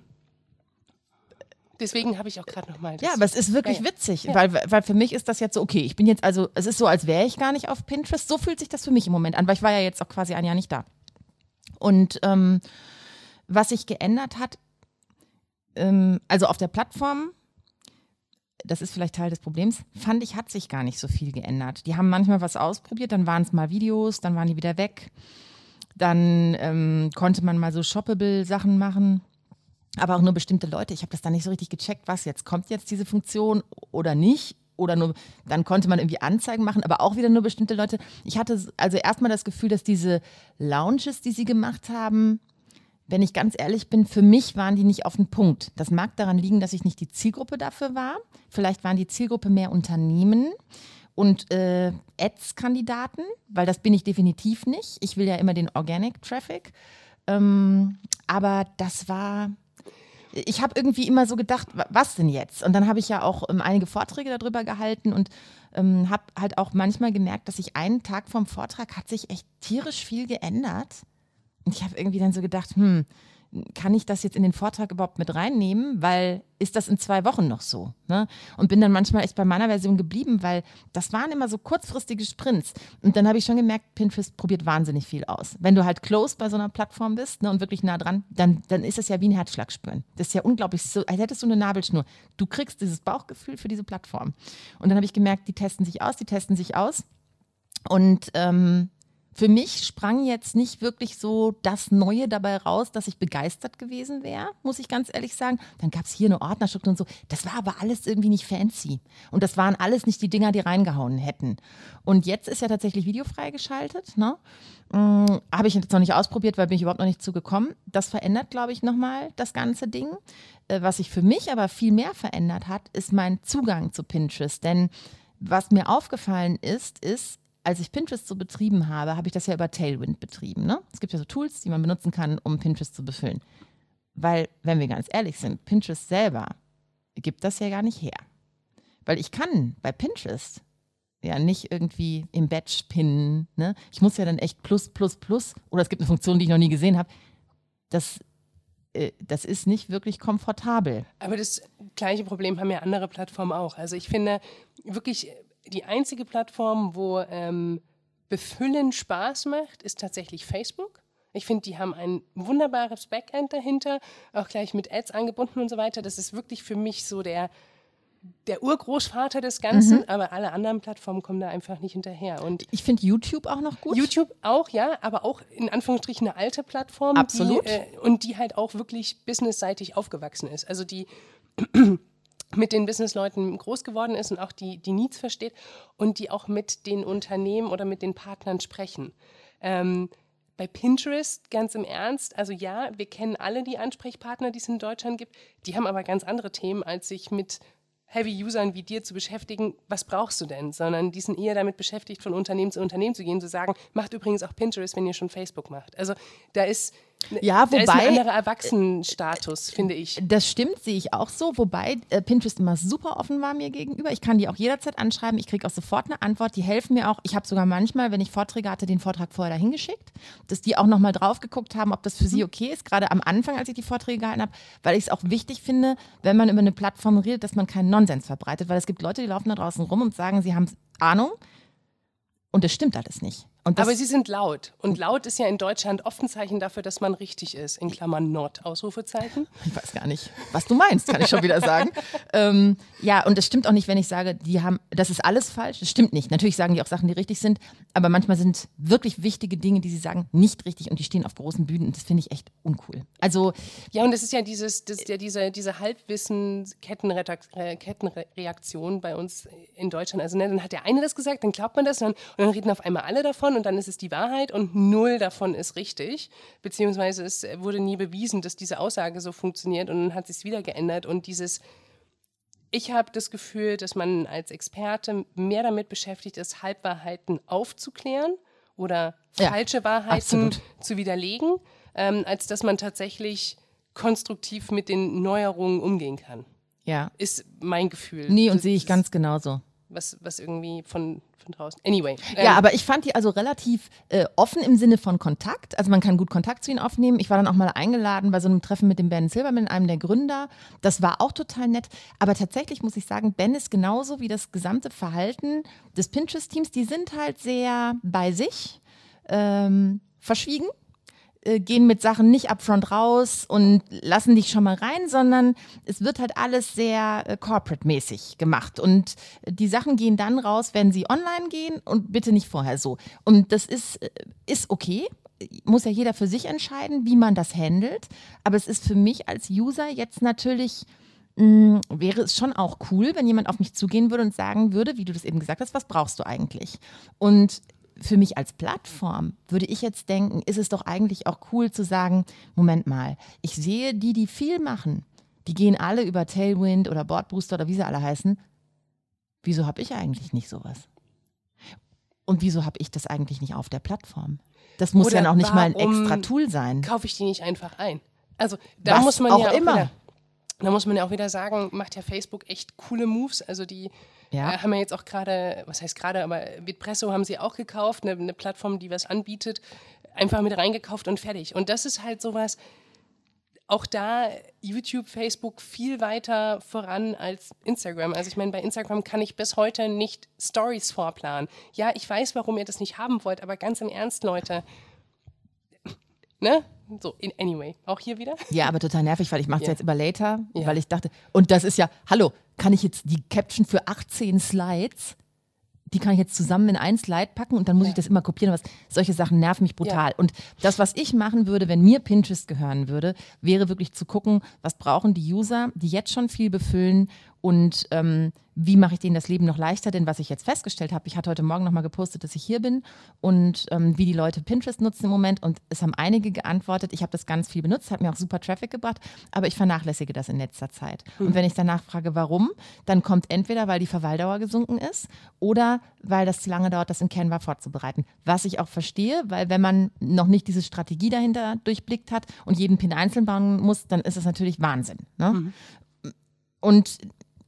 Speaker 1: Deswegen habe ich auch gerade nochmal.
Speaker 2: Ja, aber es ist wirklich witzig,
Speaker 1: Ja.
Speaker 2: weil für mich ist das jetzt so, okay, ich bin jetzt also, es ist so, als wäre ich gar nicht auf Pinterest. So fühlt sich das für mich im Moment an, weil ich war ja jetzt auch quasi ein Jahr nicht da. Und was sich geändert hat, also auf der Plattform, das ist vielleicht Teil des Problems, fand ich, hat sich gar nicht so viel geändert. Die haben manchmal was ausprobiert, dann waren es mal Videos, dann waren die wieder weg. Dann konnte man mal so shoppable Sachen machen, aber auch nur bestimmte Leute. Ich habe das dann nicht so richtig gecheckt, was jetzt, kommt jetzt diese Funktion oder nicht? Oder nur, dann konnte man irgendwie Anzeigen machen, aber auch wieder nur bestimmte Leute. Ich hatte also erstmal das Gefühl, dass diese Launches, die sie gemacht haben, wenn ich ganz ehrlich bin, für mich waren die nicht auf den Punkt. Das mag daran liegen, dass ich nicht die Zielgruppe dafür war. Vielleicht waren die Zielgruppe mehr Unternehmen und Ads-Kandidaten, weil das bin ich definitiv nicht. Ich will ja immer den Organic Traffic. Aber das war... Ich habe irgendwie immer so gedacht, was denn jetzt? Und dann habe ich ja auch einige Vorträge darüber gehalten und habe halt auch manchmal gemerkt, dass sich einen Tag vom Vortrag hat sich echt tierisch viel geändert. Und ich habe irgendwie dann so gedacht, kann ich das jetzt in den Vortrag überhaupt mit reinnehmen? Weil ist das in 2 Wochen noch so? Ne? Und bin dann manchmal echt bei meiner Version geblieben, weil das waren immer so kurzfristige Sprints. Und dann habe ich schon gemerkt, Pinterest probiert wahnsinnig viel aus. Wenn du halt close bei so einer Plattform bist, ne, und wirklich nah dran, dann ist es ja wie ein Herzschlag spüren. Das ist ja unglaublich, so, als hättest du eine Nabelschnur. Du kriegst dieses Bauchgefühl für diese Plattform. Und dann habe ich gemerkt, die testen sich aus. Und für mich sprang jetzt nicht wirklich so das Neue dabei raus, dass ich begeistert gewesen wäre, muss ich ganz ehrlich sagen. Dann gab es hier eine Ordnerstruktur und so. Das war aber alles irgendwie nicht fancy. Und das waren alles nicht die Dinger, die reingehauen hätten. Und jetzt ist ja tatsächlich Video freigeschaltet. Ne? Habe ich jetzt noch nicht ausprobiert, weil bin ich überhaupt noch nicht zugekommen. Das verändert, glaube ich, nochmal das ganze Ding. Was sich für mich aber viel mehr verändert hat, ist mein Zugang zu Pinterest. Denn was mir aufgefallen ist, als ich Pinterest so betrieben habe, habe ich das ja über Tailwind betrieben. Ne? Es gibt ja so Tools, die man benutzen kann, um Pinterest zu befüllen. Weil, wenn wir ganz ehrlich sind, Pinterest selber gibt das ja gar nicht her. Weil ich kann bei Pinterest ja nicht irgendwie im Batch pinnen. Ne? Ich muss ja dann echt plus, oder es gibt eine Funktion, die ich noch nie gesehen habe. Das ist nicht wirklich komfortabel.
Speaker 1: Aber das gleiche Problem haben ja andere Plattformen auch. Also ich finde wirklich... Die einzige Plattform, wo Befüllen Spaß macht, ist tatsächlich Facebook. Ich finde, die haben ein wunderbares Backend dahinter, auch gleich mit Ads angebunden und so weiter. Das ist wirklich für mich so der Urgroßvater des Ganzen, aber alle anderen Plattformen kommen da einfach nicht hinterher. Und
Speaker 2: ich finde YouTube auch noch gut.
Speaker 1: YouTube auch, ja, aber auch in Anführungsstrichen eine alte Plattform.
Speaker 2: Absolut.
Speaker 1: Die halt auch wirklich businessseitig aufgewachsen ist. Also die mit den Businessleuten groß geworden ist und auch die Needs versteht und die auch mit den Unternehmen oder mit den Partnern sprechen. Bei Pinterest, ganz im Ernst, also ja, wir kennen alle die Ansprechpartner, die es in Deutschland gibt, die haben aber ganz andere Themen, als sich mit Heavy-Usern wie dir zu beschäftigen, was brauchst du denn? Sondern die sind eher damit beschäftigt, von Unternehmen zu Unternehmen zu gehen, zu sagen, macht übrigens auch Pinterest, wenn ihr schon Facebook macht. Also da ist ein anderer Erwachsenenstatus, finde ich.
Speaker 2: Das stimmt, sehe ich auch so, wobei Pinterest immer super offen war mir gegenüber. Ich kann die auch jederzeit anschreiben, ich kriege auch sofort eine Antwort, die helfen mir auch. Ich habe sogar manchmal, wenn ich Vorträge hatte, den Vortrag vorher dahin geschickt, dass die auch nochmal drauf geguckt haben, ob das für sie okay ist, gerade am Anfang, als ich die Vorträge gehalten habe, weil ich es auch wichtig finde, wenn man über eine Plattform redet, dass man keinen Nonsens verbreitet, weil es gibt Leute, die laufen da draußen rum und sagen, sie haben Ahnung und das stimmt alles nicht.
Speaker 1: Aber sie sind laut. Und laut ist ja in Deutschland oft ein Zeichen dafür, dass man richtig ist. In Klammern Not, Ausrufezeichen.
Speaker 2: Ich weiß gar nicht, was du meinst, kann ich schon wieder sagen. Ja, und das stimmt auch nicht, wenn ich sage, das ist alles falsch. Das stimmt nicht. Natürlich sagen die auch Sachen, die richtig sind. Aber manchmal sind wirklich wichtige Dinge, die sie sagen, nicht richtig. Und die stehen auf großen Bühnen. Und das finde ich echt uncool. Also,
Speaker 1: ja, und das ist ja diese Halbwissen-Kettenreaktion bei uns in Deutschland. Also dann hat der eine das gesagt, dann glaubt man das und dann reden auf einmal alle davon und dann ist es die Wahrheit und 0 davon ist richtig. Beziehungsweise es wurde nie bewiesen, dass diese Aussage so funktioniert und dann hat es sich wieder geändert. Und ich habe das Gefühl, dass man als Experte mehr damit beschäftigt ist, Halbwahrheiten aufzuklären oder falsche Wahrheiten zu widerlegen, als dass man tatsächlich konstruktiv mit den Neuerungen umgehen kann.
Speaker 2: Ja.
Speaker 1: Ist mein Gefühl.
Speaker 2: Nee, und sehe ich ganz genauso.
Speaker 1: Was irgendwie von draußen. Anyway.
Speaker 2: Ja, aber ich fand die also relativ offen im Sinne von Kontakt. Also man kann gut Kontakt zu ihnen aufnehmen. Ich war dann auch mal eingeladen bei so einem Treffen mit dem Ben Silberman, einem der Gründer. Das war auch total nett. Aber tatsächlich muss ich sagen, Ben ist genauso wie das gesamte Verhalten des Pinterest-Teams. Die sind halt sehr bei sich, verschwiegen. Gehen mit Sachen nicht upfront raus und lassen dich schon mal rein, sondern es wird halt alles sehr corporate-mäßig gemacht. Und die Sachen gehen dann raus, wenn sie online gehen und bitte nicht vorher so. Und das ist okay. Muss ja jeder für sich entscheiden, wie man das handelt. Aber es ist für mich als User jetzt natürlich, wäre es schon auch cool, wenn jemand auf mich zugehen würde und sagen würde, wie du das eben gesagt hast, was brauchst du eigentlich? Und für mich als Plattform würde ich jetzt denken, ist es doch eigentlich auch cool zu sagen, Moment mal, ich sehe die viel machen, die gehen alle über Tailwind oder Boardbooster oder wie sie alle heißen. Wieso habe ich eigentlich nicht sowas? Und wieso habe ich das eigentlich nicht auf der Plattform? Das muss ja noch nicht mal ein extra Tool sein.
Speaker 1: Kaufe ich die nicht einfach ein? Also da muss man ja auch immer. Da muss man ja auch wieder sagen, macht ja Facebook echt coole Moves. Also die haben ja jetzt auch gerade, was heißt gerade, aber Bitpresso haben sie auch gekauft, eine Plattform, die was anbietet, einfach mit reingekauft und fertig. Und das ist halt sowas, auch da YouTube, Facebook viel weiter voran als Instagram. Also ich meine, bei Instagram kann ich bis heute nicht Stories vorplanen. Ja, ich weiß, warum ihr das nicht haben wollt, aber ganz im Ernst, Leute, ne? So, anyway, auch hier wieder.
Speaker 2: Ja, aber total nervig, weil ich mache es jetzt über Later, weil ich dachte, und das ist ja, hallo, kann ich jetzt die Caption für 18 Slides, die kann ich jetzt zusammen in ein Slide packen und dann muss ich das immer kopieren. Solche Sachen nerven mich brutal. Und das, was ich machen würde, wenn mir Pinterest gehören würde, wäre wirklich zu gucken, was brauchen die User, die jetzt schon viel befüllen und wie mache ich denen das Leben noch leichter? Denn was ich jetzt festgestellt habe, ich hatte heute Morgen nochmal gepostet, dass ich hier bin und wie die Leute Pinterest nutzen im Moment und es haben einige geantwortet, ich habe das ganz viel benutzt, hat mir auch super Traffic gebracht, aber ich vernachlässige das in letzter Zeit. Und wenn ich danach frage, warum, dann kommt entweder, weil die Verweildauer gesunken ist oder weil das zu lange dauert, das in Canva vorzubereiten. Was ich auch verstehe, weil wenn man noch nicht diese Strategie dahinter durchblickt hat und jeden Pin einzeln bauen muss, dann ist das natürlich Wahnsinn. Ne? Und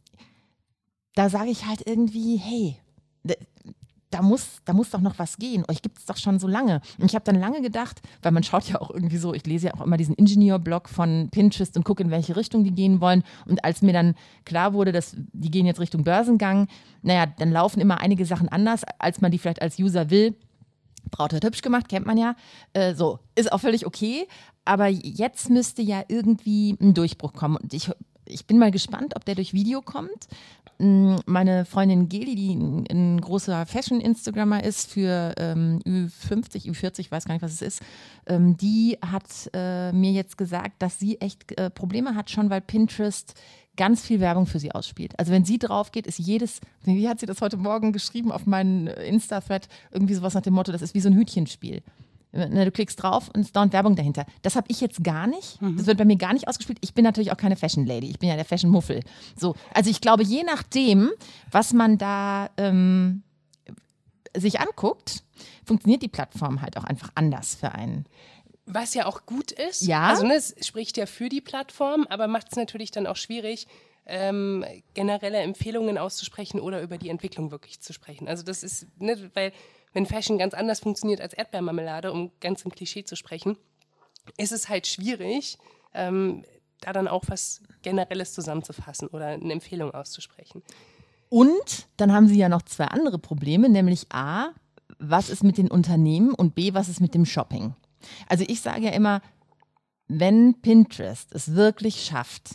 Speaker 2: da sage ich halt irgendwie, hey, da muss doch noch was gehen. Euch gibt es doch schon so lange. Und ich habe dann lange gedacht, weil man schaut ja auch irgendwie so, ich lese ja auch immer diesen Ingenieur-Blog von Pinterest und gucke, in welche Richtung die gehen wollen. Und als mir dann klar wurde, dass die gehen jetzt Richtung Börsengang, naja, dann laufen immer einige Sachen anders, als man die vielleicht als User will. Braut hat hübsch gemacht, kennt man ja. So, ist auch völlig okay. Aber jetzt müsste ja irgendwie ein Durchbruch kommen. Und ich bin mal gespannt, ob der durch Video kommt. Meine Freundin Geli, die ein großer Fashion-Instagrammer ist für Ü50, Ü40, weiß gar nicht, was es ist, die hat mir jetzt gesagt, dass sie echt Probleme hat schon, weil Pinterest ganz viel Werbung für sie ausspielt. Also wenn sie drauf geht, ist wie hat sie das heute Morgen geschrieben auf meinen Insta-Thread, irgendwie sowas nach dem Motto, das ist wie so ein Hütchenspiel. Du klickst drauf und es ist dauernd Werbung dahinter. Das habe ich jetzt gar nicht. Das wird bei mir gar nicht ausgespielt. Ich bin natürlich auch keine Fashion Lady. Ich bin ja der Fashion Muffel. So, also ich glaube, je nachdem, was man da sich anguckt, funktioniert die Plattform halt auch einfach anders für einen.
Speaker 1: Was ja auch gut ist.
Speaker 2: Ja.
Speaker 1: Also es spricht ja für die Plattform, aber macht es natürlich dann auch schwierig, generelle Empfehlungen auszusprechen oder über die Entwicklung wirklich zu sprechen. Also das ist, ne, weil wenn Fashion ganz anders funktioniert als Erdbeermarmelade, um ganz im Klischee zu sprechen, ist es halt schwierig, da dann auch was Generelles zusammenzufassen oder eine Empfehlung auszusprechen.
Speaker 2: Und dann haben sie ja noch zwei andere Probleme, nämlich A, was ist mit den Unternehmen und B, was ist mit dem Shopping? Also ich sage ja immer, wenn Pinterest es wirklich schafft,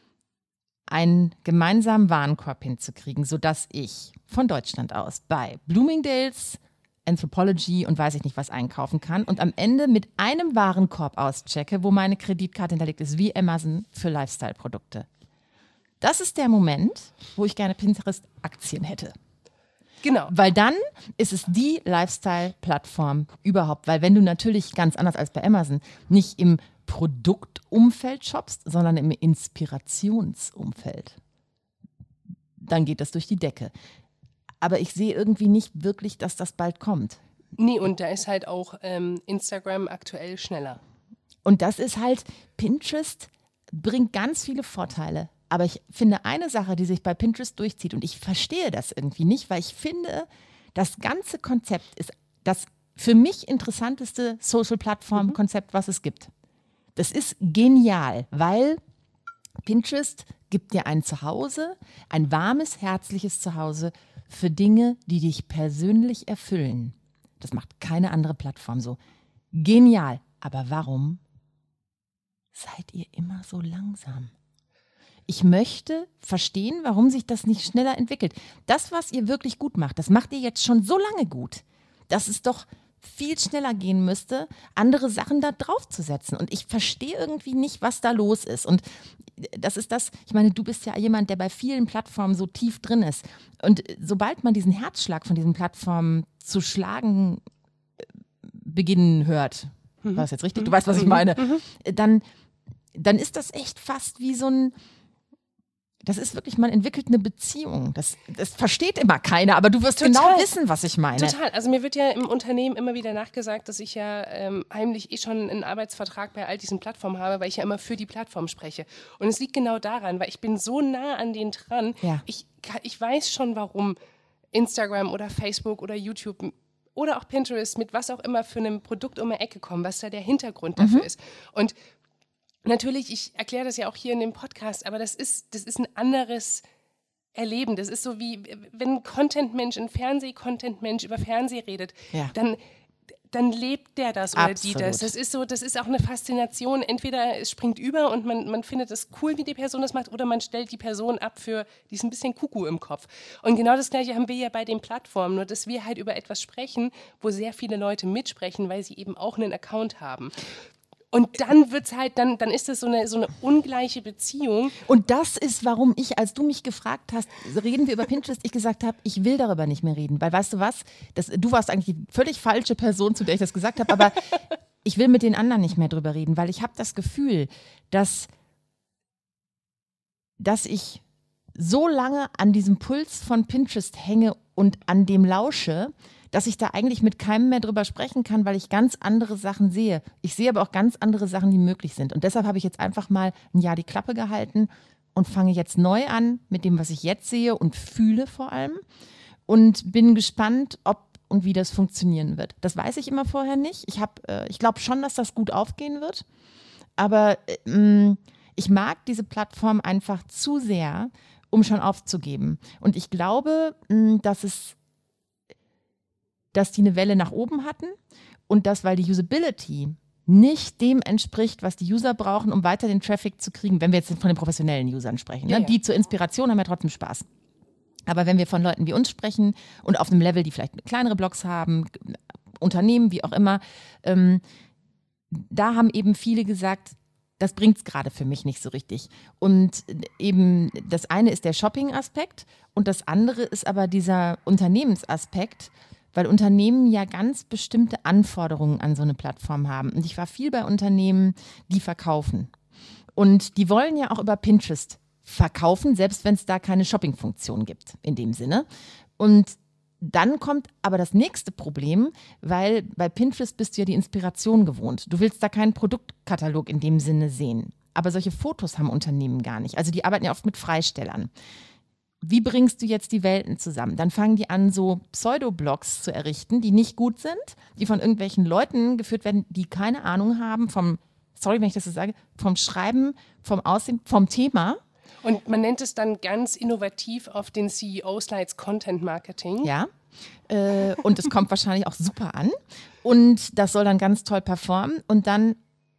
Speaker 2: einen gemeinsamen Warenkorb hinzukriegen, sodass ich von Deutschland aus bei Bloomingdale's, Anthropologie und weiß ich nicht was einkaufen kann und am Ende mit einem Warenkorb auschecke, wo meine Kreditkarte hinterlegt ist, wie Amazon für Lifestyle-Produkte. Das ist der Moment, wo ich gerne Pinterest-Aktien hätte.
Speaker 1: Genau.
Speaker 2: Weil dann ist es die Lifestyle-Plattform überhaupt. Weil wenn du natürlich ganz anders als bei Amazon nicht im Produktumfeld shoppst, sondern im Inspirationsumfeld, dann geht das durch die Decke. Aber ich sehe irgendwie nicht wirklich, dass das bald kommt.
Speaker 1: Nee, und da ist halt auch Instagram aktuell schneller.
Speaker 2: Und das ist halt, Pinterest bringt ganz viele Vorteile. Aber ich finde eine Sache, die sich bei Pinterest durchzieht, und ich verstehe das irgendwie nicht, weil ich finde, das ganze Konzept ist das für mich interessanteste Social-Plattform-Konzept, was es gibt. Das ist genial, weil Pinterest gibt dir ein Zuhause, ein warmes, herzliches Zuhause für Dinge, die dich persönlich erfüllen. Das macht keine andere Plattform so. Genial. Aber warum seid ihr immer so langsam? Ich möchte verstehen, warum sich das nicht schneller entwickelt. Das, was ihr wirklich gut macht, das macht ihr jetzt schon so lange gut, dass es doch viel schneller gehen müsste, andere Sachen da draufzusetzen. Und ich verstehe irgendwie nicht, was da los ist. Und das ist das, ich meine, du bist ja jemand, der bei vielen Plattformen so tief drin ist. Und sobald man diesen Herzschlag von diesen Plattformen zu schlagen beginnen hört, war das jetzt richtig? Du weißt, was ich meine. Dann ist das echt fast wie so ein, das ist wirklich, man entwickelt eine Beziehung. Das versteht immer keiner, aber du wirst genau wissen, was ich meine.
Speaker 1: Total. Also mir wird ja im Unternehmen immer wieder nachgesagt, dass ich ja heimlich schon einen Arbeitsvertrag bei all diesen Plattformen habe, weil ich ja immer für die Plattform spreche. Und es liegt genau daran, weil ich bin so nah an denen dran. Ja. Ich weiß schon, warum Instagram oder Facebook oder YouTube oder auch Pinterest mit was auch immer für einem Produkt um die Ecke kommen, was da der Hintergrund dafür ist. Und natürlich, ich erkläre das ja auch hier in dem Podcast, aber das ist ein anderes Erleben. Das ist so wie, wenn ein Content-Mensch, ein Fernseh-Content-Mensch über Fernsehen redet, dann lebt der das oder die das. Das ist auch eine Faszination. Entweder es springt über und man findet es cool, wie die Person das macht, oder man stellt die Person ab für, die ist ein bisschen Kuckuck im Kopf. Und genau das Gleiche haben wir ja bei den Plattformen, nur dass wir halt über etwas sprechen, wo sehr viele Leute mitsprechen, weil sie eben auch einen Account haben. Und dann wird's halt, dann ist das so eine ungleiche Beziehung.
Speaker 2: Und das ist, warum ich, als du mich gefragt hast, reden wir über Pinterest, ich gesagt habe, ich will darüber nicht mehr reden. Weil weißt du was, du warst eigentlich die völlig falsche Person, zu der ich das gesagt habe, aber ich will mit den anderen nicht mehr drüber reden, weil ich habe das Gefühl, dass ich so lange an diesem Puls von Pinterest hänge und an dem lausche, dass ich da eigentlich mit keinem mehr drüber sprechen kann, weil ich ganz andere Sachen sehe. Ich sehe aber auch ganz andere Sachen, die möglich sind. Und deshalb habe ich jetzt einfach mal ein Jahr die Klappe gehalten und fange jetzt neu an mit dem, was ich jetzt sehe und fühle vor allem. Und bin gespannt, ob und wie das funktionieren wird. Das weiß ich immer vorher nicht. Ich glaube schon, dass das gut aufgehen wird. Aber ich mag diese Plattform einfach zu sehr, um schon aufzugeben. Und ich glaube, dass die eine Welle nach oben hatten und dass, weil die Usability nicht dem entspricht, was die User brauchen, um weiter den Traffic zu kriegen, wenn wir jetzt von den professionellen Usern sprechen. Ne? Ja. Die zur Inspiration haben ja trotzdem Spaß. Aber wenn wir von Leuten wie uns sprechen und auf einem Level, die vielleicht kleinere Blogs haben, Unternehmen, wie auch immer, da haben eben viele gesagt, das bringt es gerade für mich nicht so richtig. Und eben das eine ist der Shopping-Aspekt und das andere ist aber dieser Unternehmensaspekt, weil Unternehmen ja ganz bestimmte Anforderungen an so eine Plattform haben. Und ich war viel bei Unternehmen, die verkaufen. Und die wollen ja auch über Pinterest verkaufen, selbst wenn es da keine Shopping-Funktion gibt, in dem Sinne. Und dann kommt aber das nächste Problem, weil bei Pinterest bist du ja die Inspiration gewohnt. Du willst da keinen Produktkatalog in dem Sinne sehen. Aber solche Fotos haben Unternehmen gar nicht. Also die arbeiten ja oft mit Freistellern. Wie bringst du jetzt die Welten zusammen? Dann fangen die an, so Pseudo-Blogs zu errichten, die nicht gut sind, die von irgendwelchen Leuten geführt werden, die keine Ahnung haben sorry, wenn ich das so sage, vom Schreiben, vom Aussehen, vom Thema.
Speaker 1: Und man nennt es dann ganz innovativ auf den CEO-Slides Content Marketing.
Speaker 2: Ja. Und es kommt wahrscheinlich auch super an. Und das soll dann ganz toll performen. Und dann,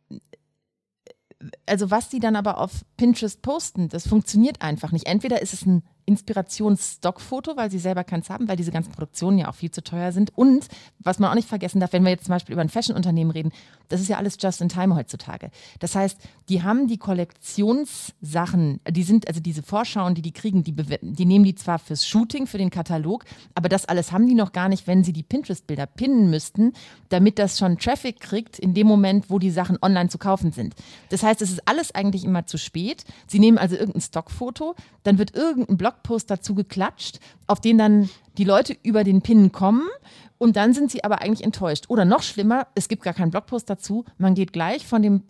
Speaker 2: also was die dann aber auf Pinterest posten, das funktioniert einfach nicht. Entweder ist es ein Inspirations-Stockfoto, weil sie selber keins haben, weil diese ganzen Produktionen ja auch viel zu teuer sind. Und was man auch nicht vergessen darf, wenn wir jetzt zum Beispiel über ein Fashion-Unternehmen reden, das ist ja alles just in time heutzutage. Das heißt, die haben die Kollektionssachen, die sind, also diese Vorschauen, die kriegen, die nehmen die zwar fürs Shooting, für den Katalog, aber das alles haben die noch gar nicht, wenn sie die Pinterest-Bilder pinnen müssten, damit das schon Traffic kriegt in dem Moment, wo die Sachen online zu kaufen sind. Das heißt, es ist alles eigentlich immer zu spät. Sie nehmen also irgendein Stockfoto, dann wird irgendein Blogpost dazu geklatscht, auf den dann die Leute über den Pin kommen und dann sind sie aber eigentlich enttäuscht. Oder noch schlimmer, es gibt gar keinen Blogpost dazu, man geht gleich von dem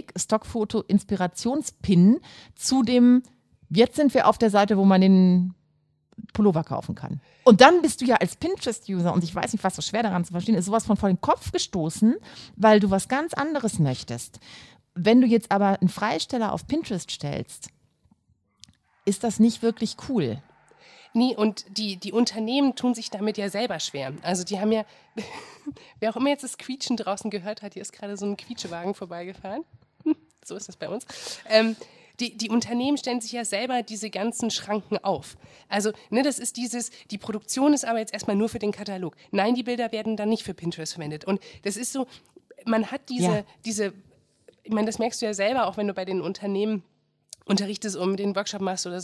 Speaker 2: Fake-Stockfoto-Inspirationspin zu dem, jetzt sind wir auf der Seite, wo man den Pullover kaufen kann. Und dann bist du ja als Pinterest-User, und ich weiß nicht, was so schwer daran zu verstehen ist, sowas von vor den Kopf gestoßen, weil du was ganz anderes möchtest. Wenn du jetzt aber einen Freisteller auf Pinterest stellst, ist das nicht wirklich cool.
Speaker 1: Nee, und die Unternehmen tun sich damit ja selber schwer. Also die haben ja, wer auch immer jetzt das Quietschen draußen gehört hat, hier ist gerade so ein Quietschewagen vorbeigefahren. So ist das bei uns. Die Unternehmen stellen sich ja selber diese ganzen Schranken auf. Also, ne, das ist die Produktion ist aber jetzt erstmal nur für den Katalog. Nein, die Bilder werden dann nicht für Pinterest verwendet. Und das ist so, man hat diese, ich meine, das merkst du ja selber, auch wenn du bei den Unternehmen unterrichtest und den Workshop machst oder so,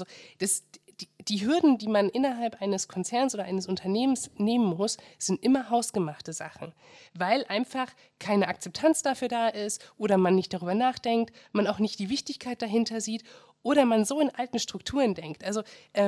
Speaker 1: die Hürden, die man innerhalb eines Konzerns oder eines Unternehmens nehmen muss, sind immer hausgemachte Sachen, weil einfach keine Akzeptanz dafür da ist oder man nicht darüber nachdenkt, man auch nicht die Wichtigkeit dahinter sieht oder man so in alten Strukturen denkt. Also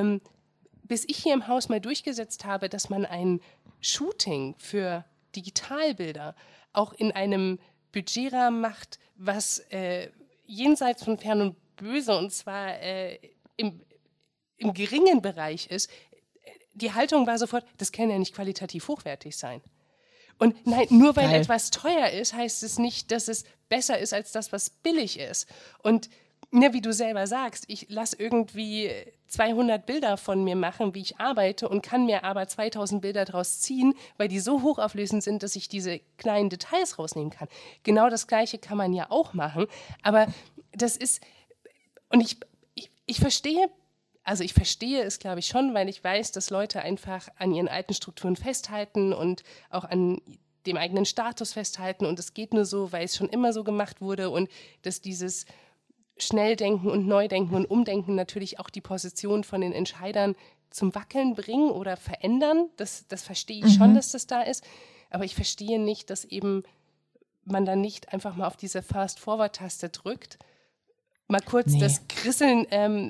Speaker 1: bis ich hier im Haus mal durchgesetzt habe, dass man ein Shooting für Digitalbilder auch in einem Budgetrahmen macht, was jenseits von Fern und Böse und zwar im geringen Bereich ist, die Haltung war sofort, das kann ja nicht qualitativ hochwertig sein. Und nein, nur weil etwas teuer ist, heißt es nicht, dass es besser ist als das, was billig ist. Und ne, wie du selber sagst, ich lasse irgendwie 200 Bilder von mir machen, wie ich arbeite und kann mir aber 2000 Bilder daraus ziehen, weil die so hochauflösend sind, dass ich diese kleinen Details rausnehmen kann. Genau das Gleiche kann man ja auch machen, aber das ist, und ich verstehe, also ich verstehe es, glaube ich, schon, weil ich weiß, dass Leute einfach an ihren alten Strukturen festhalten und auch an dem eigenen Status festhalten und es geht nur so, weil es schon immer so gemacht wurde und dass dieses Schnelldenken und Neudenken und Umdenken natürlich auch die Position von den Entscheidern zum Wackeln bringen oder verändern. Das verstehe ich schon, dass das da ist, aber ich verstehe nicht, dass eben man dann nicht einfach mal auf diese Fast-Forward-Taste drückt, mal kurz das Krisseln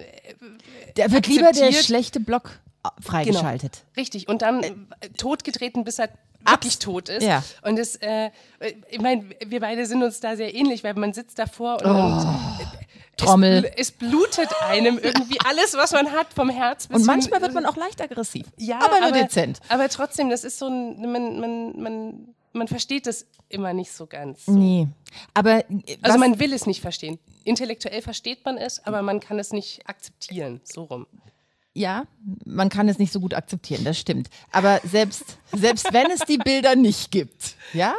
Speaker 2: da wird lieber der schlechte Block freigeschaltet.
Speaker 1: Genau, richtig. Und dann totgetreten, bis er wirklich tot ist. Ja. Und das, ich meine, wir beide sind uns da sehr ähnlich, weil man sitzt davor und
Speaker 2: Trommel.
Speaker 1: Es blutet einem irgendwie alles, was man hat, vom Herz bis
Speaker 2: und manchmal wird man auch leicht aggressiv.
Speaker 1: Ja,
Speaker 2: aber nur dezent.
Speaker 1: Aber trotzdem, das ist so ein, man versteht das immer nicht so ganz. So.
Speaker 2: Nee. Aber
Speaker 1: also man will es nicht verstehen. Intellektuell versteht man es, aber man kann es nicht akzeptieren. So rum.
Speaker 2: Ja, man kann es nicht so gut akzeptieren, das stimmt. Aber selbst wenn es die Bilder nicht gibt,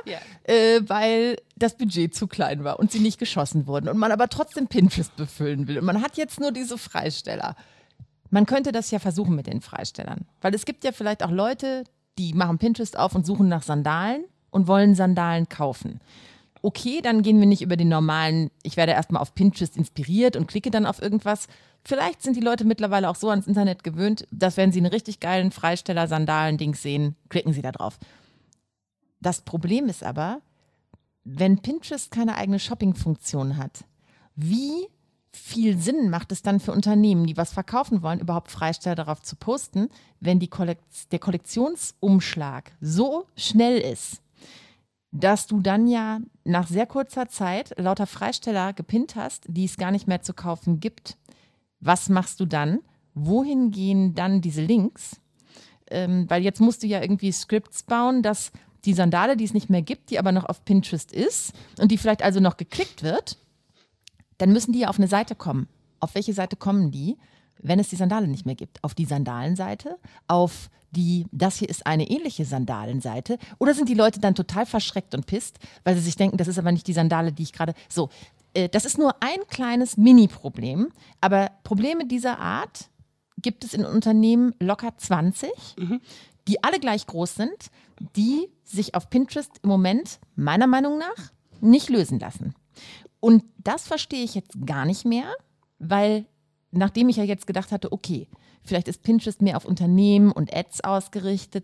Speaker 2: weil das Budget zu klein war und sie nicht geschossen wurden und man aber trotzdem Pinterest befüllen will und man hat jetzt nur diese Freisteller. Man könnte das ja versuchen mit den Freistellern, weil es gibt ja vielleicht auch Leute, die machen Pinterest auf und suchen nach Sandalen und wollen Sandalen kaufen. Okay, dann gehen wir nicht über den normalen, ich werde erstmal auf Pinterest inspiriert und klicke dann auf irgendwas. Vielleicht sind die Leute mittlerweile auch so ans Internet gewöhnt, dass wenn sie einen richtig geilen Freisteller-Sandalen-Dings sehen, klicken sie da drauf. Das Problem ist aber, wenn Pinterest keine eigene Shopping-Funktion hat, wie viel Sinn macht es dann für Unternehmen, die was verkaufen wollen, überhaupt Freisteller darauf zu posten, wenn der Kollektionsumschlag so schnell ist, dass du dann ja nach sehr kurzer Zeit lauter Freisteller gepinnt hast, die es gar nicht mehr zu kaufen gibt. Was machst du dann? Wohin gehen dann diese Links? Weil jetzt musst du ja irgendwie Scripts bauen, dass die Sandale, die es nicht mehr gibt, die aber noch auf Pinterest ist und die vielleicht also noch geklickt wird, dann müssen die ja auf eine Seite kommen. Auf welche Seite kommen die? wenn es die Sandale nicht mehr gibt? Auf die Sandalenseite? Auf das hier ist eine ähnliche Sandalenseite? Oder sind die Leute dann total verschreckt und pisst, weil sie sich denken, das ist aber nicht die Sandale, die ich gerade... So, das ist nur ein kleines Mini-Problem, aber Probleme dieser Art gibt es in Unternehmen locker 20, die alle gleich groß sind, die sich auf Pinterest im Moment meiner Meinung nach nicht lösen lassen. Und das verstehe ich jetzt gar nicht mehr, weil nachdem ich ja jetzt gedacht hatte, okay, vielleicht ist Pinterest mehr auf Unternehmen und Ads ausgerichtet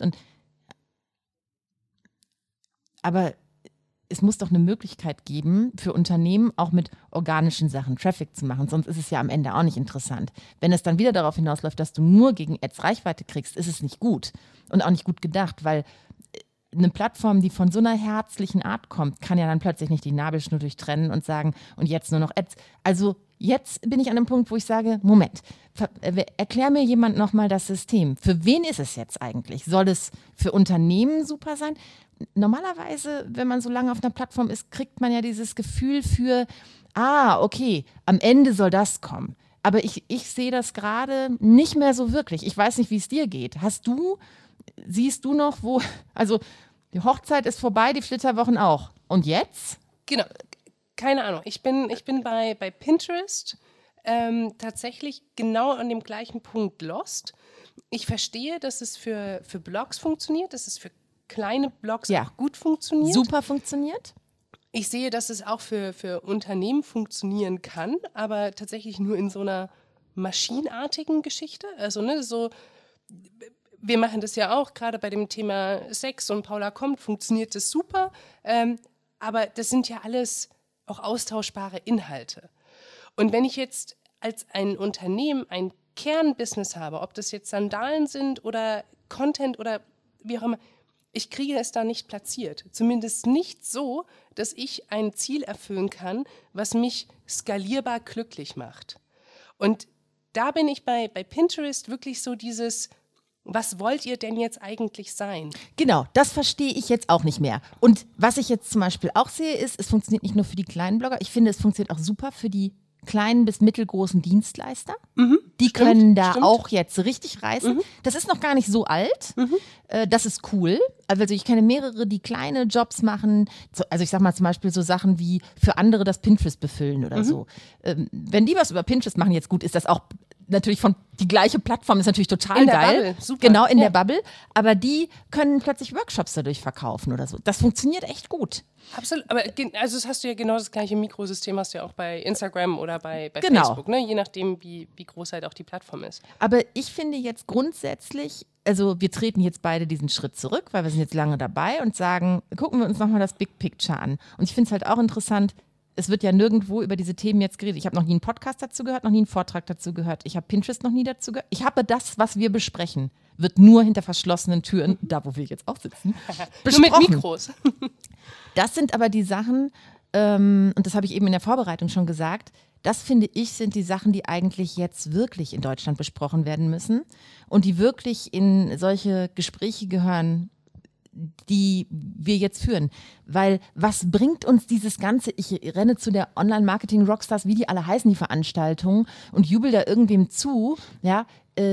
Speaker 2: aber es muss doch eine Möglichkeit geben, für Unternehmen auch mit organischen Sachen Traffic zu machen, sonst ist es ja am Ende auch nicht interessant. Wenn es dann wieder darauf hinausläuft, dass du nur gegen Ads Reichweite kriegst, ist es nicht gut und auch nicht gut gedacht, weil eine Plattform, die von so einer herzlichen Art kommt, kann ja dann plötzlich nicht die Nabelschnur durchtrennen und sagen, und jetzt nur noch Ads. Also jetzt bin ich an einem Punkt, wo ich sage, Moment, erklär mir jemand nochmal das System. Für wen ist es jetzt eigentlich? Soll es für Unternehmen super sein? Normalerweise, wenn man so lange auf einer Plattform ist, kriegt man ja dieses Gefühl für, okay, am Ende soll das kommen. Aber ich sehe das gerade nicht mehr so wirklich. Ich weiß nicht, wie es dir geht. Siehst du noch, also die Hochzeit ist vorbei, die Flitterwochen auch. Und jetzt?
Speaker 1: Genau, keine Ahnung. Ich bin bei Pinterest tatsächlich genau an dem gleichen Punkt lost. Ich verstehe, dass es für Blogs funktioniert, dass es für kleine Blogs auch gut funktioniert.
Speaker 2: Super funktioniert.
Speaker 1: Ich sehe, dass es auch für Unternehmen funktionieren kann, aber tatsächlich nur in so einer maschinenartigen Geschichte. Also wir machen das ja auch, gerade bei dem Thema Sex und Paula kommt, funktioniert das super, aber das sind ja alles auch austauschbare Inhalte. Und wenn ich jetzt als ein Unternehmen ein Kernbusiness habe, ob das jetzt Sandalen sind oder Content oder wie auch immer, ich kriege es da nicht platziert. Zumindest nicht so, dass ich ein Ziel erfüllen kann, was mich skalierbar glücklich macht. Und da bin ich bei Pinterest wirklich so dieses, was wollt ihr denn jetzt eigentlich sein?
Speaker 2: Genau, das verstehe ich jetzt auch nicht mehr. Und was ich jetzt zum Beispiel auch sehe, ist, es funktioniert nicht nur für die kleinen Blogger, ich finde, es funktioniert auch super für die kleinen bis mittelgroßen Dienstleister. Die können da auch jetzt richtig reißen. Das ist noch gar nicht so alt. Das ist cool. Also ich kenne mehrere, die kleine Jobs machen. Also ich sag mal zum Beispiel so Sachen wie für andere das Pinterest befüllen oder so. Wenn die was über Pinterest machen, jetzt gut, ist das auch natürlich die gleiche Plattform ist natürlich total
Speaker 1: in
Speaker 2: geil.
Speaker 1: Der Bubble, super.
Speaker 2: Genau, in der Bubble. Aber die können plötzlich Workshops dadurch verkaufen oder so. Das funktioniert echt gut.
Speaker 1: Absolut, aber also das hast du ja genau das gleiche Mikrosystem hast du ja auch bei Instagram oder bei
Speaker 2: genau.
Speaker 1: Facebook, ne? Je nachdem, wie groß halt auch die Plattform ist.
Speaker 2: Aber ich finde jetzt grundsätzlich, also wir treten jetzt beide diesen Schritt zurück, weil wir sind jetzt lange dabei und sagen, gucken wir uns nochmal das Big Picture an. Und ich finde es halt auch interessant, es wird ja nirgendwo über diese Themen jetzt geredet. Ich habe noch nie einen Podcast dazu gehört, noch nie einen Vortrag dazu gehört. Ich habe Pinterest noch nie dazu gehört. Ich habe das, was wir besprechen, wird nur hinter verschlossenen Türen, da wo wir jetzt auch sitzen, besprochen.
Speaker 1: Nur mit Mikros.
Speaker 2: Das sind aber die Sachen, und das habe ich eben in der Vorbereitung schon gesagt, das finde ich, sind die Sachen, die eigentlich jetzt wirklich in Deutschland besprochen werden müssen und die wirklich in solche Gespräche gehören, die wir jetzt führen. Weil was bringt uns dieses Ganze, ich renne zu der Online-Marketing-Rockstars, wie die alle heißen, die Veranstaltungen und jubel da irgendwem zu, ja,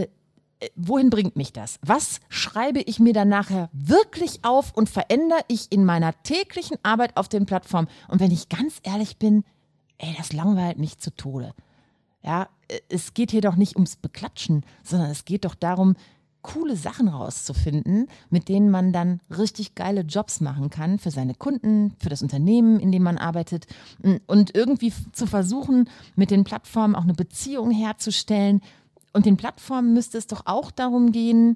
Speaker 2: wohin bringt mich das? Was schreibe ich mir dann nachher wirklich auf und verändere ich in meiner täglichen Arbeit auf den Plattformen? Und wenn ich ganz ehrlich bin, das langweilt mich zu Tode. Ja, es geht hier doch nicht ums Beklatschen, sondern es geht doch darum, coole Sachen rauszufinden, mit denen man dann richtig geile Jobs machen kann für seine Kunden, für das Unternehmen, in dem man arbeitet und irgendwie zu versuchen, mit den Plattformen auch eine Beziehung herzustellen. Und den Plattformen müsste es doch auch darum gehen,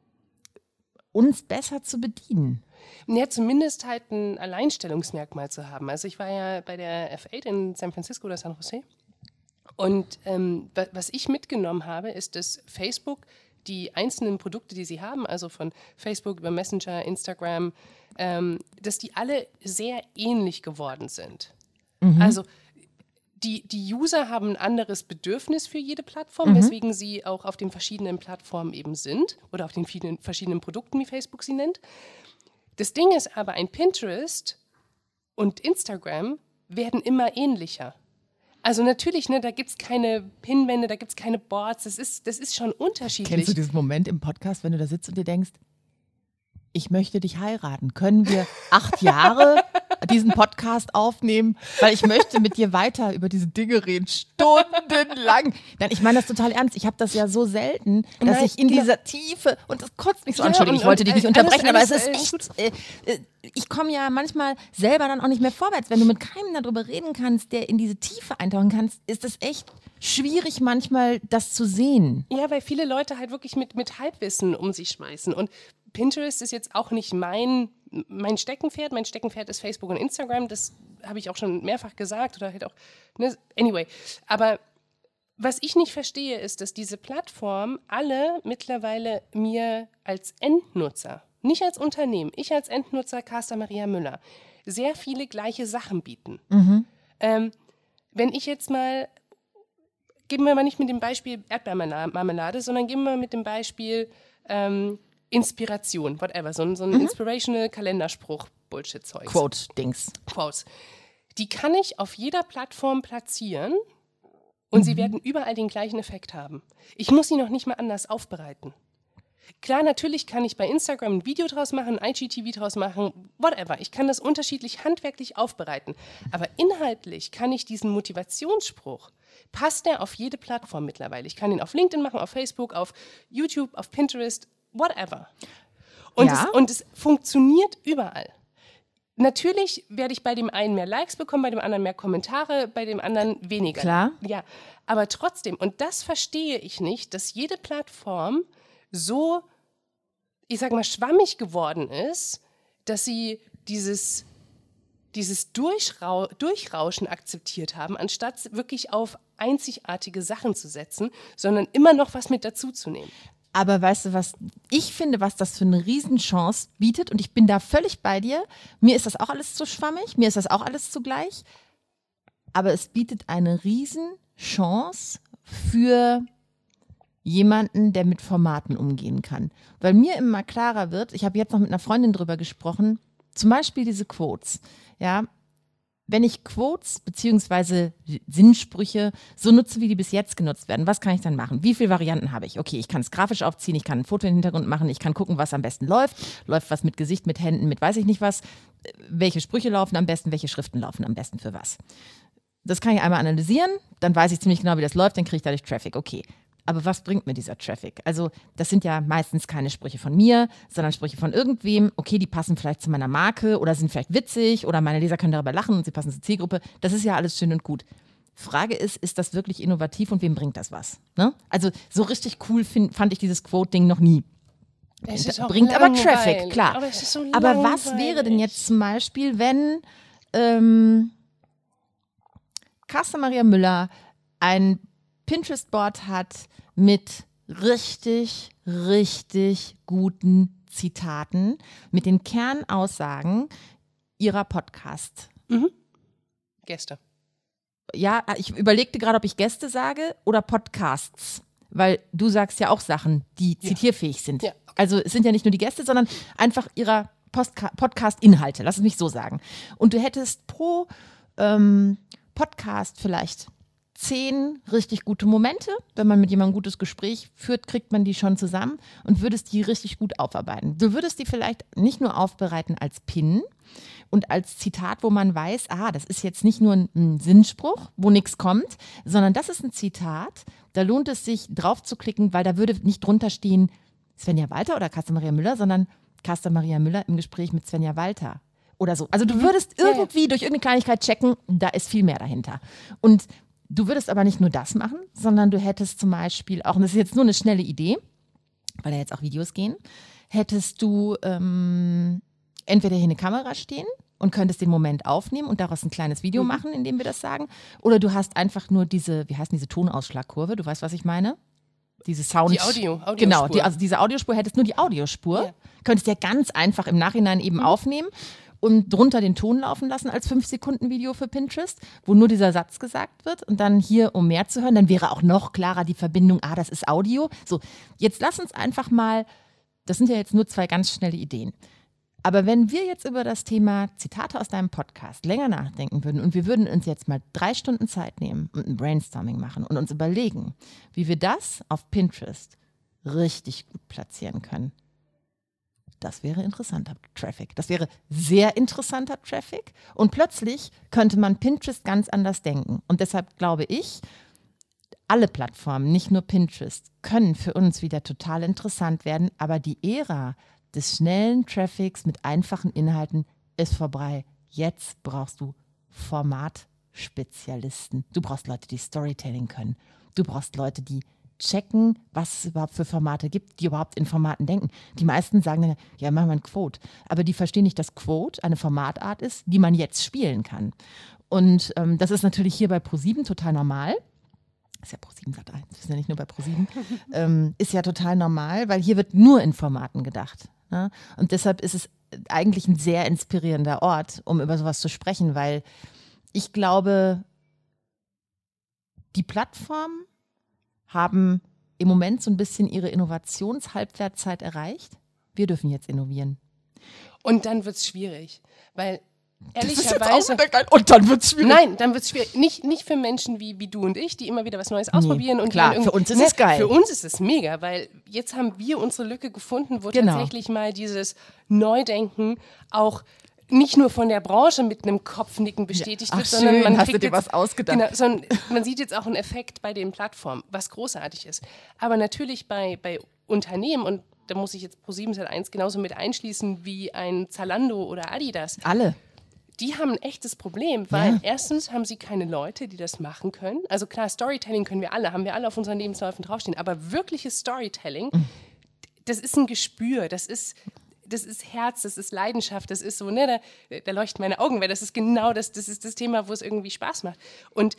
Speaker 2: uns besser zu bedienen.
Speaker 1: Ja, zumindest halt ein Alleinstellungsmerkmal zu haben. Also ich war ja bei der F8 in San Francisco oder San Jose und was ich mitgenommen habe, ist, dass Facebook die einzelnen Produkte, die sie haben, also von Facebook über Messenger, Instagram, dass die alle sehr ähnlich geworden sind. Also die User haben ein anderes Bedürfnis für jede Plattform, weswegen sie auch auf den verschiedenen Plattformen eben sind oder auf den vielen verschiedenen Produkten, wie Facebook sie nennt. Das Ding ist aber, ein Pinterest und Instagram werden immer ähnlicher. Also natürlich, ne, da gibt es keine Pinwände, da gibt es keine Boards, das ist schon unterschiedlich.
Speaker 2: Kennst du diesen Moment im Podcast, wenn du da sitzt und dir denkst, ich möchte dich heiraten. Können wir 8 Jahre diesen Podcast aufnehmen? Weil ich möchte mit dir weiter über diese Dinge reden, stundenlang. Nein, ich meine das total ernst. Ich habe das ja so selten, dass ich in dieser Tiefe, und das kotzt mich so an. Entschuldigung, ich wollte dich nicht unterbrechen, aber es ist echt, ich komme ja manchmal selber dann auch nicht mehr vorwärts. Wenn du mit keinem darüber reden kannst, der in diese Tiefe eintauchen kannst, ist es echt schwierig manchmal, das zu sehen.
Speaker 1: Ja, weil viele Leute halt wirklich mit Halbwissen um sich schmeißen. Und Pinterest ist jetzt auch nicht mein Steckenpferd. Mein Steckenpferd ist Facebook und Instagram. Das habe ich auch schon mehrfach gesagt oder halt auch, ne? Anyway. Aber was ich nicht verstehe, ist, dass diese Plattformen alle mittlerweile mir als Endnutzer, nicht als Unternehmen, ich als Endnutzer, Carsta Maria Müller, sehr viele gleiche Sachen bieten. Wenn ich jetzt mal, geben wir mal nicht mit dem Beispiel Erdbeermarmelade, sondern geben wir mit dem Beispiel Inspiration, whatever, so ein inspirational Kalenderspruch, Bullshit-Zeug.
Speaker 2: Quote-Dings.
Speaker 1: Quotes. Die kann ich auf jeder Plattform platzieren und sie werden überall den gleichen Effekt haben. Ich muss sie noch nicht mal anders aufbereiten. Klar, natürlich kann ich bei Instagram ein Video draus machen, ein IGTV draus machen, whatever. Ich kann das unterschiedlich handwerklich aufbereiten. Aber inhaltlich kann ich diesen Motivationsspruch, passt der auf jede Plattform mittlerweile. Ich kann ihn auf LinkedIn machen, auf Facebook, auf YouTube, auf Pinterest, whatever. Und es funktioniert überall. Natürlich werde ich bei dem einen mehr Likes bekommen, bei dem anderen mehr Kommentare, bei dem anderen weniger.
Speaker 2: Klar.
Speaker 1: Ja, aber trotzdem, und das verstehe ich nicht, dass jede Plattform so, ich sag mal, schwammig geworden ist, dass sie dieses Durchrauschen akzeptiert haben, anstatt wirklich auf einzigartige Sachen zu setzen, sondern immer noch was mit dazu zu nehmen.
Speaker 2: Aber weißt du, was ich finde, was das für eine Riesenchance bietet, und ich bin da völlig bei dir, mir ist das auch alles zu schwammig, mir ist das auch alles zu gleich, aber es bietet eine Riesenchance für jemanden, der mit Formaten umgehen kann. Weil mir immer klarer wird, ich habe jetzt noch mit einer Freundin drüber gesprochen, zum Beispiel diese Quotes, ja, wenn ich Quotes bzw. Sinnsprüche so nutze, wie die bis jetzt genutzt werden, was kann ich dann machen? Wie viele Varianten habe ich? Okay, ich kann es grafisch aufziehen, ich kann ein Foto im Hintergrund machen, ich kann gucken, was am besten läuft. Läuft was mit Gesicht, mit Händen, mit weiß ich nicht was. Welche Sprüche laufen am besten, welche Schriften laufen am besten für was. Das kann ich einmal analysieren, dann weiß ich ziemlich genau, wie das läuft, dann kriege ich dadurch Traffic. Okay. Aber was bringt mir dieser Traffic? Also das sind ja meistens keine Sprüche von mir, sondern Sprüche von irgendwem. Okay, die passen vielleicht zu meiner Marke oder sind vielleicht witzig oder meine Leser können darüber lachen und sie passen zur Zielgruppe. Das ist ja alles schön und gut. Frage ist das wirklich innovativ und wem bringt das was? Ne? Also so richtig cool fand ich dieses Quote-Ding noch nie. Bringt aber Traffic, klar. Aber was wäre denn jetzt zum Beispiel, wenn Carsta Maria Müller ein Pinterest-Board hat mit richtig, richtig guten Zitaten, mit den Kernaussagen ihrer Podcast.
Speaker 1: Gäste.
Speaker 2: Ja, ich überlegte gerade, ob ich Gäste sage oder Podcasts, weil du sagst ja auch Sachen, die zitierfähig sind. Ja, okay. Also es sind ja nicht nur die Gäste, sondern einfach ihrer Podcast-Inhalte, lass es mich so sagen. Und du hättest pro Podcast vielleicht 10 richtig gute Momente. Wenn man mit jemandem ein gutes Gespräch führt, kriegt man die schon zusammen und würdest die richtig gut aufarbeiten. Du würdest die vielleicht nicht nur aufbereiten als Pin und als Zitat, wo man weiß, das ist jetzt nicht nur ein Sinnspruch, wo nichts kommt, sondern das ist ein Zitat, da lohnt es sich drauf zu klicken, weil da würde nicht drunter stehen Svenja Walter oder Carsta Maria Müller, sondern Carsta Maria Müller im Gespräch mit Svenja Walter oder so. Also du würdest irgendwie durch irgendeine Kleinigkeit checken, da ist viel mehr dahinter. Und du würdest aber nicht nur das machen, sondern du hättest zum Beispiel auch, und das ist jetzt nur eine schnelle Idee, weil da jetzt auch Videos gehen, hättest du entweder hier eine Kamera stehen und könntest den Moment aufnehmen und daraus ein kleines Video machen, indem wir das sagen, oder du hast einfach nur diese, wie heißt diese Tonausschlagkurve, du weißt, was ich meine? Diese Sound.
Speaker 1: Die Audiospur.
Speaker 2: Genau, diese Audiospur, hättest nur die Audiospur, könntest ja ganz einfach im Nachhinein eben aufnehmen und drunter den Ton laufen lassen als 5-Sekunden-Video für Pinterest, wo nur dieser Satz gesagt wird und dann hier, um mehr zu hören, dann wäre auch noch klarer die Verbindung, das ist Audio. So, jetzt lass uns einfach mal, das sind ja jetzt nur 2 ganz schnelle Ideen, Aber wenn wir jetzt über das Thema Zitate aus deinem Podcast länger nachdenken würden und wir würden uns jetzt mal 3 Stunden Zeit nehmen und ein Brainstorming machen und uns überlegen, wie wir das auf Pinterest richtig gut platzieren können, das wäre interessanter Traffic. Das wäre sehr interessanter Traffic und plötzlich könnte man Pinterest ganz anders denken. Und deshalb glaube ich, alle Plattformen, nicht nur Pinterest, können für uns wieder total interessant werden, aber die Ära des schnellen Traffics mit einfachen Inhalten ist vorbei. Jetzt brauchst du Formatspezialisten. Du brauchst Leute, die Storytelling können. Du brauchst Leute, die checken, was es überhaupt für Formate gibt, die überhaupt in Formaten denken. Die meisten sagen dann, ja, machen wir ein Quote. Aber die verstehen nicht, dass Quote eine Formatart ist, die man jetzt spielen kann. Und das ist natürlich hier bei ProSieben total normal. Ist ja ProSieben Sat.1, wir sind ja nicht nur bei ProSieben. Ist ja total normal, weil hier wird nur in Formaten gedacht. Ne? Und deshalb ist es eigentlich ein sehr inspirierender Ort, um über sowas zu sprechen, weil ich glaube, die Plattformen haben im Moment so ein bisschen ihre Innovationshalbwertszeit erreicht. Wir dürfen jetzt innovieren.
Speaker 1: Und dann wird es schwierig, weil
Speaker 2: ehrlicherweise. Und dann wird es schwierig.
Speaker 1: Nein, dann wird es schwierig. Nicht für Menschen wie du und ich, die immer wieder was Neues ausprobieren. Und
Speaker 2: klar, für uns ist es geil.
Speaker 1: Für uns ist es mega, weil jetzt haben wir unsere Lücke gefunden, wo tatsächlich mal dieses Neudenken auch nicht nur von der Branche mit einem Kopfnicken bestätigt wird, sondern man kriegt
Speaker 2: dir was ausgedacht.
Speaker 1: Genau, sondern man sieht jetzt auch einen Effekt bei den Plattformen, was großartig ist. Aber natürlich bei Unternehmen, und da muss ich jetzt ProSieben Sat.1 genauso mit einschließen wie ein Zalando oder Adidas.
Speaker 2: Alle.
Speaker 1: Die haben ein echtes Problem, weil erstens haben sie keine Leute, die das machen können. Also klar, Storytelling können wir alle, haben wir alle auf unseren Lebensläufen draufstehen. Aber wirkliches Storytelling, das ist ein Gespür, das ist Herz, das ist Leidenschaft, das ist so, ne, da leuchten meine Augen, weil das ist genau das ist das Thema, wo es irgendwie Spaß macht. Und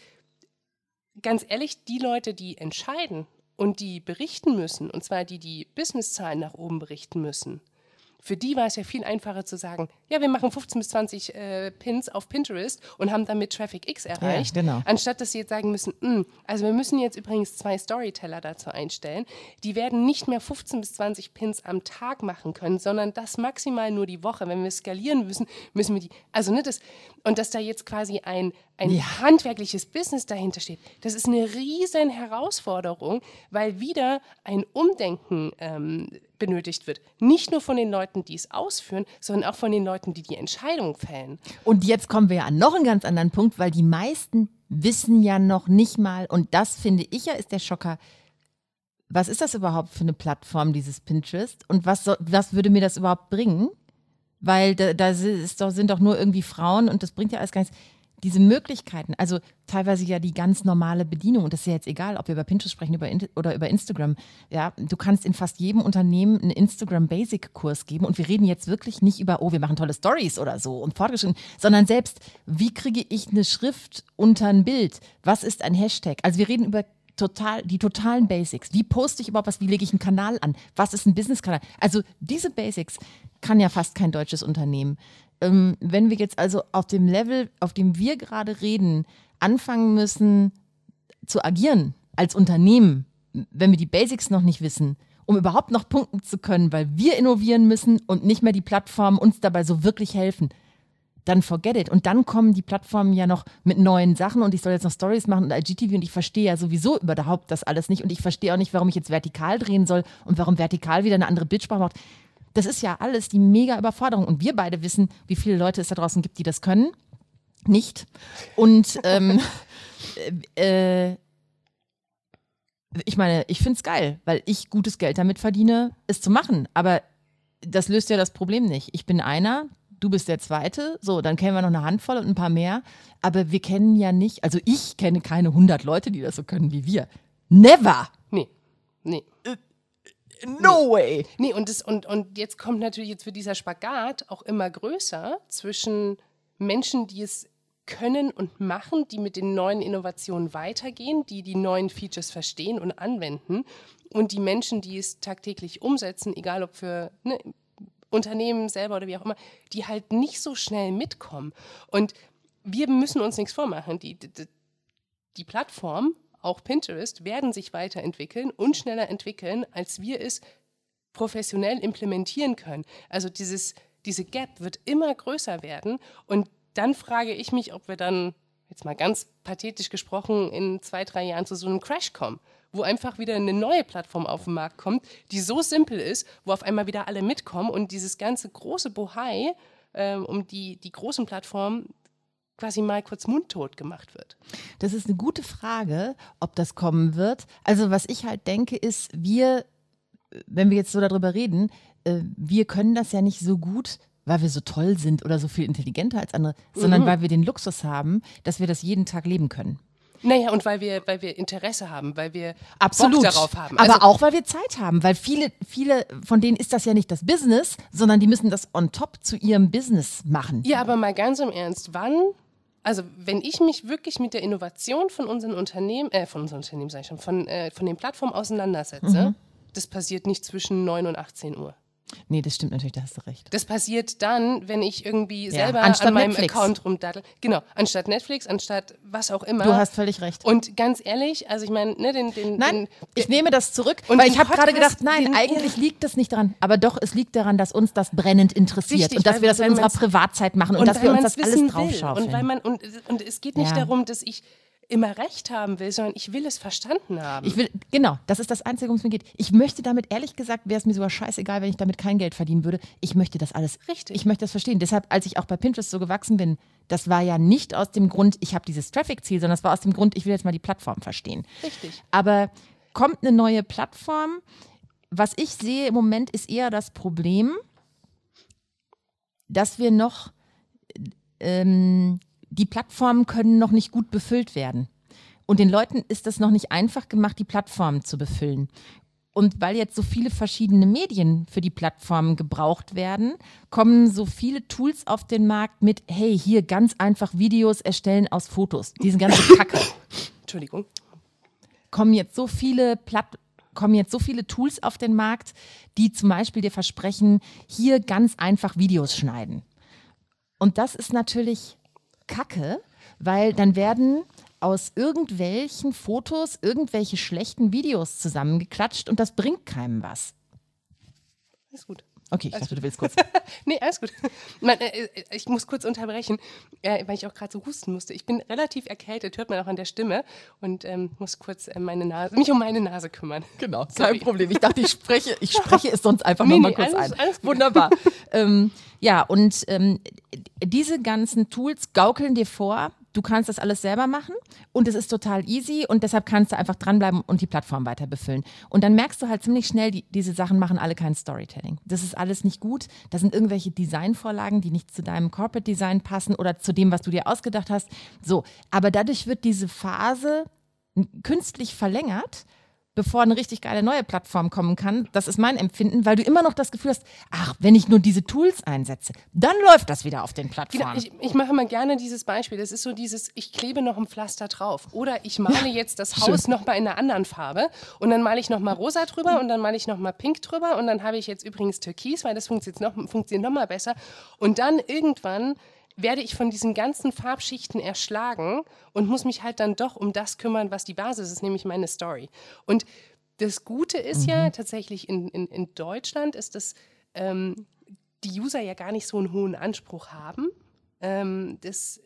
Speaker 1: ganz ehrlich, die Leute, die entscheiden und die berichten müssen, und zwar die Businesszahlen nach oben berichten müssen, für die war es ja viel einfacher zu sagen, ja, wir machen 15 bis 20 Pins auf Pinterest und haben damit Traffic X erreicht, anstatt dass sie jetzt sagen müssen, also wir müssen jetzt übrigens 2 Storyteller dazu einstellen, die werden nicht mehr 15 bis 20 Pins am Tag machen können, sondern das maximal nur die Woche. Wenn wir skalieren müssen, müssen wir die, also ne, und dass da jetzt quasi ein handwerkliches Business dahinter steht, das ist eine riesen Herausforderung, weil wieder ein Umdenken benötigt wird. Nicht nur von den Leuten, die es ausführen, sondern auch von den Leuten, die die Entscheidung fällen.
Speaker 2: Und jetzt kommen wir ja an noch einen ganz anderen Punkt, weil die meisten wissen ja noch nicht mal, und das finde ich ja ist der Schocker, was ist das überhaupt für eine Plattform, dieses Pinterest? Und was würde mir das überhaupt bringen? Weil da sind doch nur irgendwie Frauen und das bringt ja alles gar nichts. Diese Möglichkeiten, also teilweise ja die ganz normale Bedienung, und das ist ja jetzt egal, ob wir über Pinterest sprechen oder über Instagram. Ja, du kannst in fast jedem Unternehmen einen Instagram-Basic-Kurs geben und wir reden jetzt wirklich nicht über, wir machen tolle Stories oder so und fortgeschritten, sondern selbst, wie kriege ich eine Schrift unter ein Bild? Was ist ein Hashtag? Also wir reden über die totalen Basics. Wie poste ich überhaupt was? Wie lege ich einen Kanal an? Was ist ein Business-Kanal? Also diese Basics kann ja fast kein deutsches Unternehmen. Wenn wir jetzt also auf dem Level, auf dem wir gerade reden, anfangen müssen zu agieren als Unternehmen, wenn wir die Basics noch nicht wissen, um überhaupt noch punkten zu können, weil wir innovieren müssen und nicht mehr die Plattformen uns dabei so wirklich helfen, dann forget it. Und dann kommen die Plattformen ja noch mit neuen Sachen und ich soll jetzt noch Stories machen und IGTV und ich verstehe ja sowieso überhaupt das alles nicht und ich verstehe auch nicht, warum ich jetzt vertikal drehen soll und warum vertikal wieder eine andere Bildsprache macht. Das ist ja alles die mega Überforderung. Und wir beide wissen, wie viele Leute es da draußen gibt, die das können. Nicht. Und ich meine, ich finde es geil, weil ich gutes Geld damit verdiene, es zu machen. Aber das löst ja das Problem nicht. Ich bin einer, du bist der Zweite. So, dann kennen wir noch eine Handvoll und ein paar mehr. Aber wir kennen ja nicht, also ich kenne keine 100 Leute, die das so können wie wir. Never!
Speaker 1: Nee.
Speaker 2: No way!
Speaker 1: Nee, und jetzt kommt natürlich, jetzt wird dieser Spagat auch immer größer zwischen Menschen, die es können und machen, die mit den neuen Innovationen weitergehen, die neuen Features verstehen und anwenden und die Menschen, die es tagtäglich umsetzen, egal ob für Unternehmen selber oder wie auch immer, die halt nicht so schnell mitkommen. Und wir müssen uns nichts vormachen. Die Plattform, auch Pinterest, werden sich weiterentwickeln und schneller entwickeln, als wir es professionell implementieren können. Also dieses diese Gap wird immer größer werden und dann frage ich mich, ob wir dann, jetzt mal ganz pathetisch gesprochen, in 2-3 Jahren zu so einem Crash kommen, wo einfach wieder eine neue Plattform auf den Markt kommt, die so simpel ist, wo auf einmal wieder alle mitkommen und dieses ganze große Bohai um die großen Plattformen quasi mal kurz mundtot gemacht wird.
Speaker 2: Das ist eine gute Frage, ob das kommen wird. Also was ich halt denke ist, wir, wenn wir jetzt so darüber reden, wir können das ja nicht so gut, weil wir so toll sind oder so viel intelligenter als andere, sondern weil wir den Luxus haben, dass wir das jeden Tag leben können.
Speaker 1: Naja, und weil wir Interesse haben, weil wir
Speaker 2: Absolut.
Speaker 1: Bock darauf haben.
Speaker 2: Aber auch, weil wir Zeit haben, weil viele von denen ist das ja nicht das Business, sondern die müssen das on top zu ihrem Business machen.
Speaker 1: Ja, aber mal ganz im Ernst, also wenn ich mich wirklich mit der Innovation von unseren Unternehmen sag ich schon, von den Plattformen auseinandersetze, das passiert nicht zwischen 9 und 18 Uhr.
Speaker 2: Nee, das stimmt natürlich, da hast du recht.
Speaker 1: Das passiert dann, wenn ich irgendwie selber an meinem
Speaker 2: Netflix.
Speaker 1: Account rumdattel. Genau, anstatt Netflix, anstatt was auch immer.
Speaker 2: Du hast völlig recht.
Speaker 1: Und ganz ehrlich, also ich meine, ne,
Speaker 2: ich nehme das zurück,
Speaker 1: und
Speaker 2: weil
Speaker 1: den
Speaker 2: ich habe gerade gedacht,
Speaker 1: Podcast,
Speaker 2: nein, eigentlich liegt das nicht daran. Aber doch, es liegt daran, dass uns das brennend interessiert
Speaker 1: Richtig,
Speaker 2: und dass wir das in
Speaker 1: weil
Speaker 2: unserer Privatzeit machen und dass wir uns das alles
Speaker 1: wissen will.
Speaker 2: draufschaufeln.
Speaker 1: Und es geht nicht darum, dass ich immer recht haben will, sondern ich will es verstanden haben.
Speaker 2: Genau, das ist das Einzige, worum es mir geht. Ich möchte damit, ehrlich gesagt, wäre es mir sogar scheißegal, wenn ich damit kein Geld verdienen würde. Ich möchte das alles.
Speaker 1: Richtig.
Speaker 2: Ich möchte das verstehen. Deshalb, als ich auch bei Pinterest so gewachsen bin, das war ja nicht aus dem Grund, ich habe dieses Traffic-Ziel, sondern das war aus dem Grund, ich will jetzt mal die Plattform verstehen.
Speaker 1: Richtig.
Speaker 2: Aber kommt eine neue Plattform, was ich sehe im Moment ist eher das Problem, dass wir noch die Plattformen können noch nicht gut befüllt werden. Und den Leuten ist das noch nicht einfach gemacht, die Plattformen zu befüllen. Und weil jetzt so viele verschiedene Medien für die Plattformen gebraucht werden, kommen so viele Tools auf den Markt mit, hey, hier ganz einfach Videos erstellen aus Fotos. Diese ganze Kacke.
Speaker 1: Entschuldigung.
Speaker 2: Kommen jetzt so viele Tools auf den Markt, die zum Beispiel dir versprechen, hier ganz einfach Videos schneiden. Und das ist natürlich Kacke, weil dann werden aus irgendwelchen Fotos irgendwelche schlechten Videos zusammengeklatscht und das bringt keinem was.
Speaker 1: Alles gut.
Speaker 2: Okay, ich dachte, du willst kurz.
Speaker 1: Nee, alles gut. Ich muss kurz unterbrechen, weil ich auch gerade so husten musste. Ich bin relativ erkältet, hört man auch an der Stimme und muss kurz mich um meine Nase kümmern.
Speaker 2: Genau, kein Problem. Ich dachte, ich spreche es sonst einfach nochmal kurz ein.
Speaker 1: Alles gut.
Speaker 2: Wunderbar. Diese ganzen Tools gaukeln dir vor, du kannst das alles selber machen und es ist total easy und deshalb kannst du einfach dranbleiben und die Plattform weiter befüllen. Und dann merkst du halt ziemlich schnell, diese Sachen machen alle kein Storytelling. Das ist alles nicht gut. Das sind irgendwelche Designvorlagen, die nicht zu deinem Corporate Design passen oder zu dem, was du dir ausgedacht hast. So, aber dadurch wird diese Phase künstlich verlängert, bevor eine richtig geile neue Plattform kommen kann. Das ist mein Empfinden, weil du immer noch das Gefühl hast, ach, wenn ich nur diese Tools einsetze, dann läuft das wieder auf den Plattformen.
Speaker 1: Ich mache mal gerne dieses Beispiel. Das ist so dieses, ich klebe noch ein Pflaster drauf. Oder ich male jetzt das Haus nochmal in einer anderen Farbe und dann male ich nochmal rosa drüber und dann male ich nochmal pink drüber und dann habe ich jetzt übrigens türkis, weil das funktioniert noch mal besser. Und dann irgendwann werde ich von diesen ganzen Farbschichten erschlagen und muss mich halt dann doch um das kümmern, was die Basis ist, nämlich meine Story. Und das Gute ist ja tatsächlich in Deutschland, ist, dass die User ja gar nicht so einen hohen Anspruch haben. Das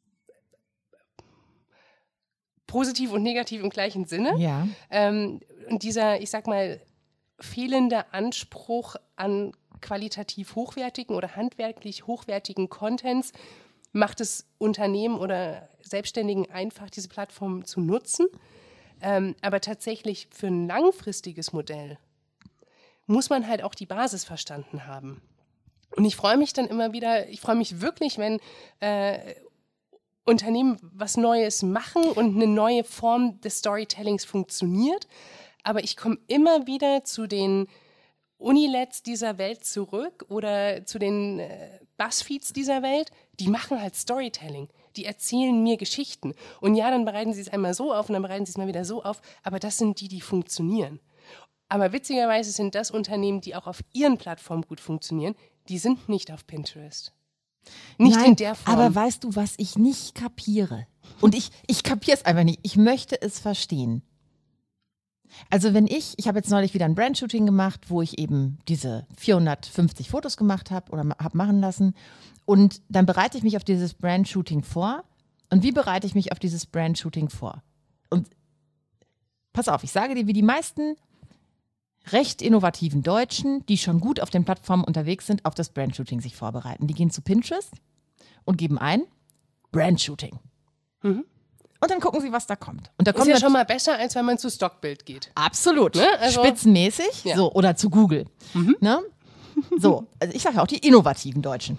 Speaker 1: positiv und negativ im gleichen Sinne.
Speaker 2: Ja.
Speaker 1: Und dieser, ich sag mal, fehlende Anspruch an qualitativ hochwertigen oder handwerklich hochwertigen Contents macht es Unternehmen oder Selbstständigen einfach, diese Plattform zu nutzen. Aber tatsächlich für ein langfristiges Modell muss man halt auch die Basis verstanden haben. Und ich freue mich dann immer wieder, ich freue mich wirklich, wenn Unternehmen was Neues machen und eine neue Form des Storytellings funktioniert. Aber ich komme immer wieder zu den Unilets dieser Welt zurück oder zu den Buzzfeeds dieser Welt, die machen halt Storytelling. Die erzählen mir Geschichten. Und ja, dann bereiten sie es einmal so auf und dann bereiten sie es mal wieder so auf. Aber das sind die funktionieren. Aber witzigerweise sind das Unternehmen, die auch auf ihren Plattformen gut funktionieren, die sind nicht auf Pinterest. Nicht
Speaker 2: Nein,
Speaker 1: in der Form.
Speaker 2: Aber weißt du, was ich nicht kapiere? Und ich kapiere es einfach nicht. Ich möchte es verstehen. Also ich habe jetzt neulich wieder ein Brandshooting gemacht, wo ich eben diese 450 Fotos gemacht habe oder habe machen lassen. Und dann bereite ich mich auf dieses Brandshooting vor. Und wie bereite ich mich auf dieses Brandshooting vor? Und pass auf, ich sage dir, wie die meisten recht innovativen Deutschen, die schon gut auf den Plattformen unterwegs sind, auf das Brandshooting sich vorbereiten. Die gehen zu Pinterest und geben ein Brandshooting. Mhm. Und dann gucken sie, was da kommt. Und da kommt
Speaker 1: ist ja schon mal besser, als wenn man zu Stockbild geht.
Speaker 2: Absolut. Ne? Also, spitzenmäßig. Ja. So, oder zu Google. Mhm. Ne? So, also ich sage ja auch die innovativen Deutschen.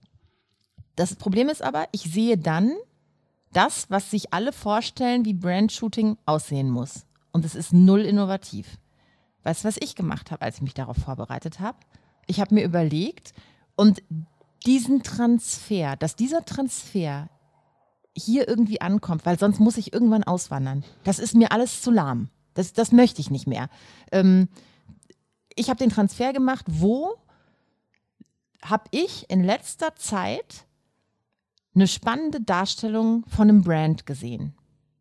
Speaker 2: Das Problem ist aber, ich sehe dann das, was sich alle vorstellen, wie Brandshooting aussehen muss. Und es ist null innovativ. Weißt du, was ich gemacht habe, als ich mich darauf vorbereitet habe? Ich habe mir überlegt, und diesen Transfer, dass dieser Transfer hier irgendwie ankommt, weil sonst muss ich irgendwann auswandern. Das ist mir alles zu lahm. Das möchte ich nicht mehr. Ich habe den Transfer gemacht, wo habe ich in letzter Zeit eine spannende Darstellung von einem Brand gesehen.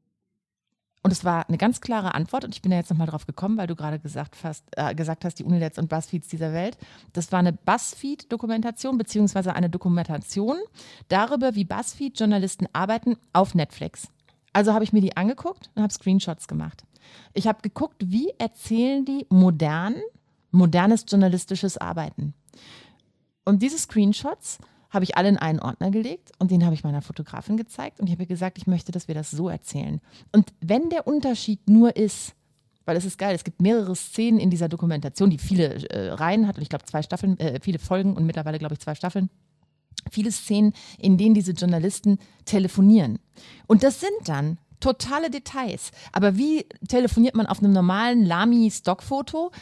Speaker 2: Und es war eine ganz klare Antwort, und ich bin da jetzt nochmal drauf gekommen, weil du gerade gesagt hast, die Unileds und Buzzfeeds dieser Welt. Das war eine Buzzfeed-Dokumentation, beziehungsweise eine Dokumentation darüber, wie Buzzfeed-Journalisten arbeiten auf Netflix. Also habe ich mir die angeguckt und habe Screenshots gemacht. Ich habe geguckt, wie erzählen die modernes journalistisches Arbeiten. Und diese Screenshots habe ich alle in einen Ordner gelegt und den habe ich meiner Fotografin gezeigt und ich habe ihr gesagt, ich möchte, dass wir das so erzählen. Und wenn der Unterschied nur ist, weil es ist geil, es gibt mehrere Szenen in dieser Dokumentation, die viele Reihen hat und ich glaube 2 Staffeln, viele Folgen und mittlerweile glaube ich 2 Staffeln, viele Szenen, in denen diese Journalisten telefonieren. Und das sind dann totale Details. Aber wie telefoniert man auf einem normalen Lamy-Stockfoto?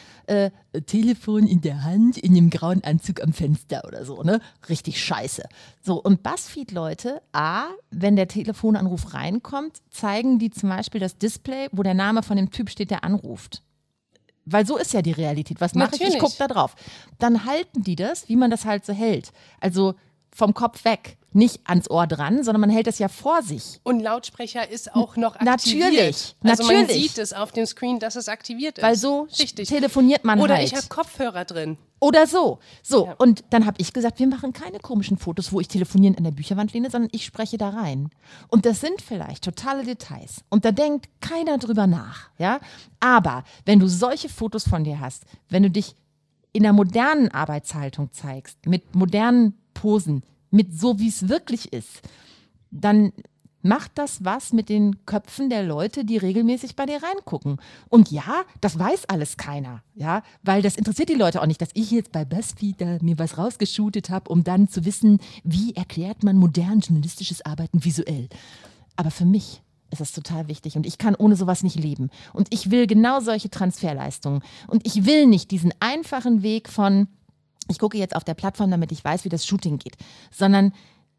Speaker 2: Telefon in der Hand, in dem grauen Anzug am Fenster oder so, ne? Richtig scheiße. So, und Buzzfeed-Leute, wenn der Telefonanruf reinkommt, zeigen die zum Beispiel das Display, wo der Name von dem Typ steht, der anruft. Weil so ist ja die Realität. Was mache ich? Ich gucke da drauf. Dann halten die das, wie man das halt so hält. Also vom Kopf weg. Nicht ans Ohr dran, sondern man hält das ja vor sich.
Speaker 1: Und Lautsprecher ist auch noch aktiviert.
Speaker 2: Natürlich.
Speaker 1: Man sieht es auf dem Screen, dass es aktiviert ist.
Speaker 2: Weil so telefoniert man
Speaker 1: Oder
Speaker 2: halt.
Speaker 1: ich habe Kopfhörer drin.
Speaker 2: Oder so. Ja. Und dann habe ich gesagt, wir machen keine komischen Fotos, wo ich telefonierend an der Bücherwand lehne, sondern ich spreche da rein. Und das sind vielleicht totale Details. Und da denkt keiner drüber nach. Ja? Aber wenn du solche Fotos von dir hast, wenn du dich in der modernen Arbeitshaltung zeigst, mit modernen Posen, mit so, wie es wirklich ist, dann macht das was mit den Köpfen der Leute, die regelmäßig bei dir reingucken. Und ja, das weiß alles keiner, ja, weil das interessiert die Leute auch nicht, dass ich jetzt bei Buzzfeed da mir was rausgeshootet habe, um dann zu wissen, wie erklärt man modern journalistisches Arbeiten visuell. Aber für mich ist das total wichtig und ich kann ohne sowas nicht leben. Und ich will genau solche Transferleistungen. Und ich will nicht diesen einfachen Weg von ich gucke jetzt auf der Plattform, damit ich weiß, wie das Shooting geht, sondern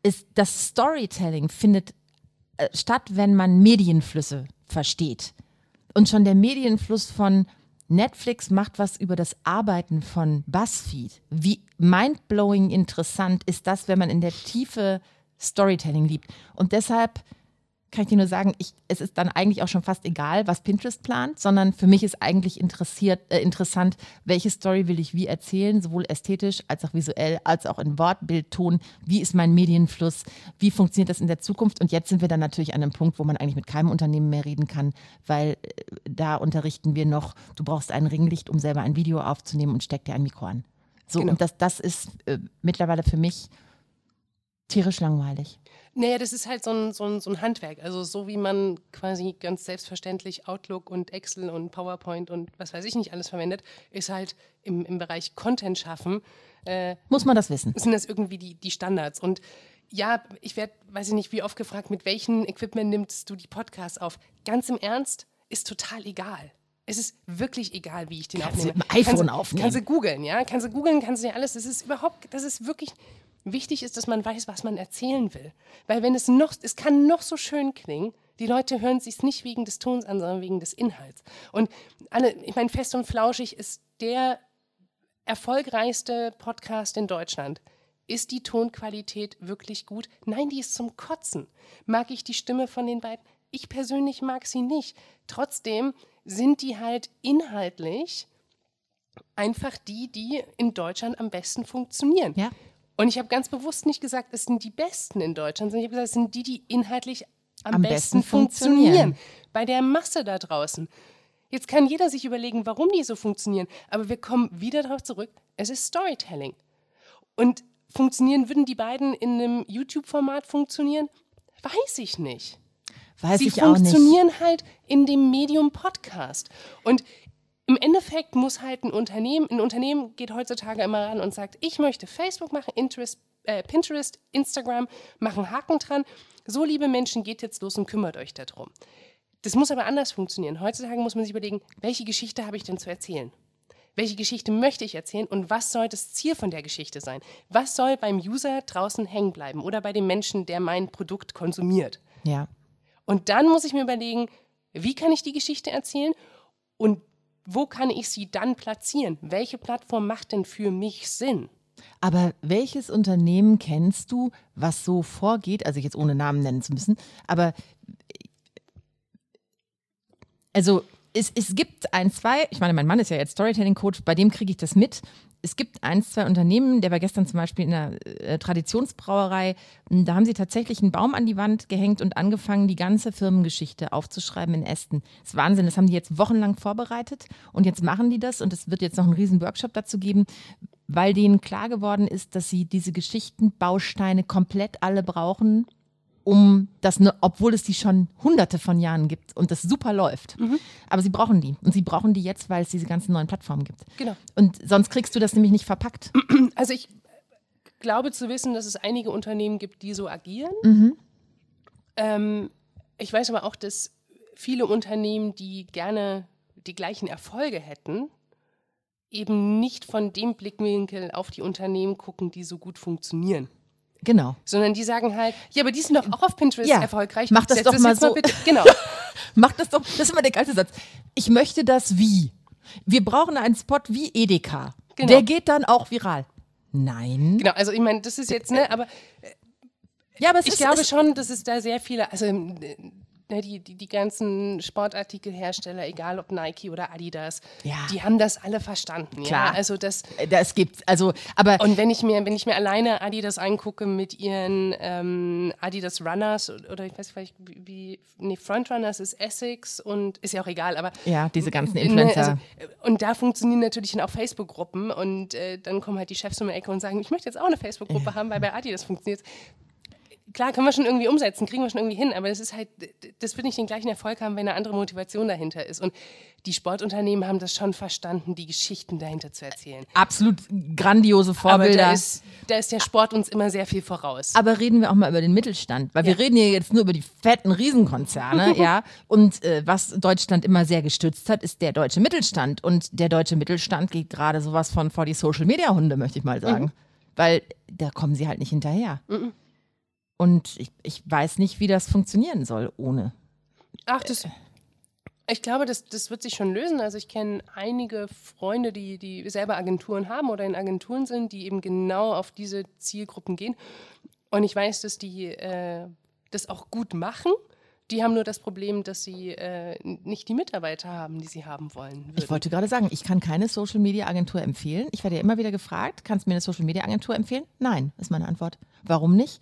Speaker 2: das Storytelling findet statt, wenn man Medienflüsse versteht. Und schon der Medienfluss von Netflix macht was über das Arbeiten von Buzzfeed. Wie mindblowing interessant ist das, wenn man in der Tiefe Storytelling liebt. Und deshalb kann ich dir nur sagen, es ist dann eigentlich auch schon fast egal, was Pinterest plant, sondern für mich ist eigentlich interessant, welche Story will ich wie erzählen, sowohl ästhetisch als auch visuell, als auch in Wort, Bild, Ton. Wie ist mein Medienfluss? Wie funktioniert das in der Zukunft? Und jetzt sind wir dann natürlich an einem Punkt, wo man eigentlich mit keinem Unternehmen mehr reden kann, weil da unterrichten wir noch, du brauchst ein Ringlicht, um selber ein Video aufzunehmen und steck dir ein Mikro an. So, genau. Und das ist mittlerweile für mich tierisch langweilig.
Speaker 1: Naja, das ist halt so ein Handwerk. Also so wie man quasi ganz selbstverständlich Outlook und Excel und PowerPoint und was weiß ich nicht alles verwendet, ist halt im Bereich Content schaffen.
Speaker 2: Muss man das wissen?
Speaker 1: Sind das irgendwie die Standards. Und ja, ich werde, weiß ich nicht, wie oft gefragt, mit welchem Equipment nimmst du die Podcasts auf? Ganz im Ernst, ist total egal. Es ist wirklich egal, wie ich den aufnehme.
Speaker 2: Kannst du mit dem iPhone aufnehmen?
Speaker 1: Kannst du googeln, ja? Kannst du dir alles, das ist wirklich... Wichtig ist, dass man weiß, was man erzählen will. Weil es kann noch so schön klingen, die Leute hören es sich nicht wegen des Tons an, sondern wegen des Inhalts. Und ich meine, Fest und Flauschig ist der erfolgreichste Podcast in Deutschland. Ist die Tonqualität wirklich gut? Nein, die ist zum Kotzen. Mag ich die Stimme von den beiden? ich persönlich mag sie nicht. Trotzdem sind die halt inhaltlich einfach die in Deutschland am besten funktionieren.
Speaker 2: Ja.
Speaker 1: Und ich habe ganz bewusst nicht gesagt, es sind die Besten in Deutschland, sondern ich habe gesagt, es sind die inhaltlich am besten funktionieren. Bei der Masse da draußen. Jetzt kann jeder sich überlegen, warum die so funktionieren. Aber wir kommen wieder darauf zurück, es ist Storytelling. Und würden die beiden in einem YouTube-Format funktionieren? Weiß ich nicht. Sie funktionieren halt in dem Medium Podcast. Und im Endeffekt muss halt ein Unternehmen geht heutzutage immer ran und sagt, ich möchte Facebook machen, Pinterest, Instagram, machen Haken dran. So, liebe Menschen, geht jetzt los und kümmert euch darum. Das muss aber anders funktionieren. Heutzutage muss man sich überlegen, welche Geschichte habe ich denn zu erzählen? Welche Geschichte möchte ich erzählen und was soll das Ziel von der Geschichte sein? Was soll beim User draußen hängen bleiben oder bei dem Menschen, der mein Produkt konsumiert?
Speaker 2: Ja.
Speaker 1: Und dann muss ich mir überlegen, wie kann ich die Geschichte erzählen und wo kann ich sie dann platzieren? Welche Plattform macht denn für mich Sinn?
Speaker 2: Aber welches Unternehmen kennst du, was so vorgeht, also jetzt ohne Namen nennen zu müssen, aber also es gibt ein, zwei, ich meine, mein Mann ist ja jetzt Storytelling-Coach, bei dem kriege ich das mit. Es gibt ein, zwei Unternehmen, der war gestern zum Beispiel in einer Traditionsbrauerei, da haben sie tatsächlich einen Baum an die Wand gehängt und angefangen, die ganze Firmengeschichte aufzuschreiben in Ästen. Das ist Wahnsinn, das haben die jetzt wochenlang vorbereitet und jetzt machen die das und es wird jetzt noch einen riesen Workshop dazu geben, weil denen klar geworden ist, dass sie diese Geschichtenbausteine komplett alle brauchen, um das, obwohl es die schon hunderte von Jahren gibt und das super läuft. Aber sie brauchen die. Und sie brauchen die jetzt, weil es diese ganzen neuen Plattformen gibt.
Speaker 1: Genau.
Speaker 2: Und sonst kriegst du das nämlich nicht verpackt.
Speaker 1: Also ich glaube zu wissen, dass es einige Unternehmen gibt, die so agieren. Ich weiß aber auch, dass viele Unternehmen, die gerne die gleichen Erfolge hätten, eben nicht von dem Blickwinkel auf die Unternehmen gucken, die so gut funktionieren.
Speaker 2: Genau.
Speaker 1: Sondern die sagen halt, ja, aber die sind doch auch auf Pinterest erfolgreich.
Speaker 2: Mach das doch mal so.
Speaker 1: Bitte. Genau.
Speaker 2: Mach das doch, das ist immer der geilste Satz. Ich möchte das wie. Wir brauchen einen Spot wie Edeka. Genau. Der geht dann auch viral. Nein.
Speaker 1: Genau, also ich meine, das ist jetzt, aber
Speaker 2: ja, aber
Speaker 1: ich glaube schon, dass es da sehr viele, also die ganzen Sportartikelhersteller, egal ob Nike oder Adidas, die haben das alle verstanden.
Speaker 2: Klar.
Speaker 1: Ja? Also das
Speaker 2: gibt's, also, aber.
Speaker 1: Und wenn ich mir alleine Adidas angucke mit ihren Adidas Runners oder ich weiß nicht, Frontrunners ist Essex und ist ja auch egal, aber.
Speaker 2: Ja, diese ganzen Influencer.
Speaker 1: Und da funktionieren natürlich dann auch Facebook-Gruppen und dann kommen halt die Chefs um die Ecke und sagen, ich möchte jetzt auch eine Facebook-Gruppe haben, weil bei Adidas funktioniert es. Klar, können wir schon irgendwie umsetzen, kriegen wir schon irgendwie hin, aber das ist halt, das wird nicht den gleichen Erfolg haben, wenn eine andere Motivation dahinter ist. Und die Sportunternehmen haben das schon verstanden, die Geschichten dahinter zu erzählen.
Speaker 2: Absolut grandiose Vorbilder.
Speaker 1: Aber da ist der Sport uns immer sehr viel voraus.
Speaker 2: Aber reden wir auch mal über den Mittelstand, weil wir reden hier jetzt nur über die fetten Riesenkonzerne, ja. Und was Deutschland immer sehr gestützt hat, ist der deutsche Mittelstand. Und der deutsche Mittelstand geht gerade sowas von vor die Social-Media-Hunde, möchte ich mal sagen. Weil da kommen sie halt nicht hinterher. Und ich weiß nicht, wie das funktionieren soll ohne.
Speaker 1: Ach, ich glaube, das wird sich schon lösen. Also ich kenne einige Freunde, die selber Agenturen haben oder in Agenturen sind, die eben genau auf diese Zielgruppen gehen. Und ich weiß, dass die das auch gut machen. Die haben nur das Problem, dass sie nicht die Mitarbeiter haben, die sie haben wollen würden.
Speaker 2: Ich wollte gerade sagen, ich kann keine Social-Media-Agentur empfehlen. Ich werde ja immer wieder gefragt, kannst du mir eine Social-Media-Agentur empfehlen? Nein, ist meine Antwort. Warum nicht?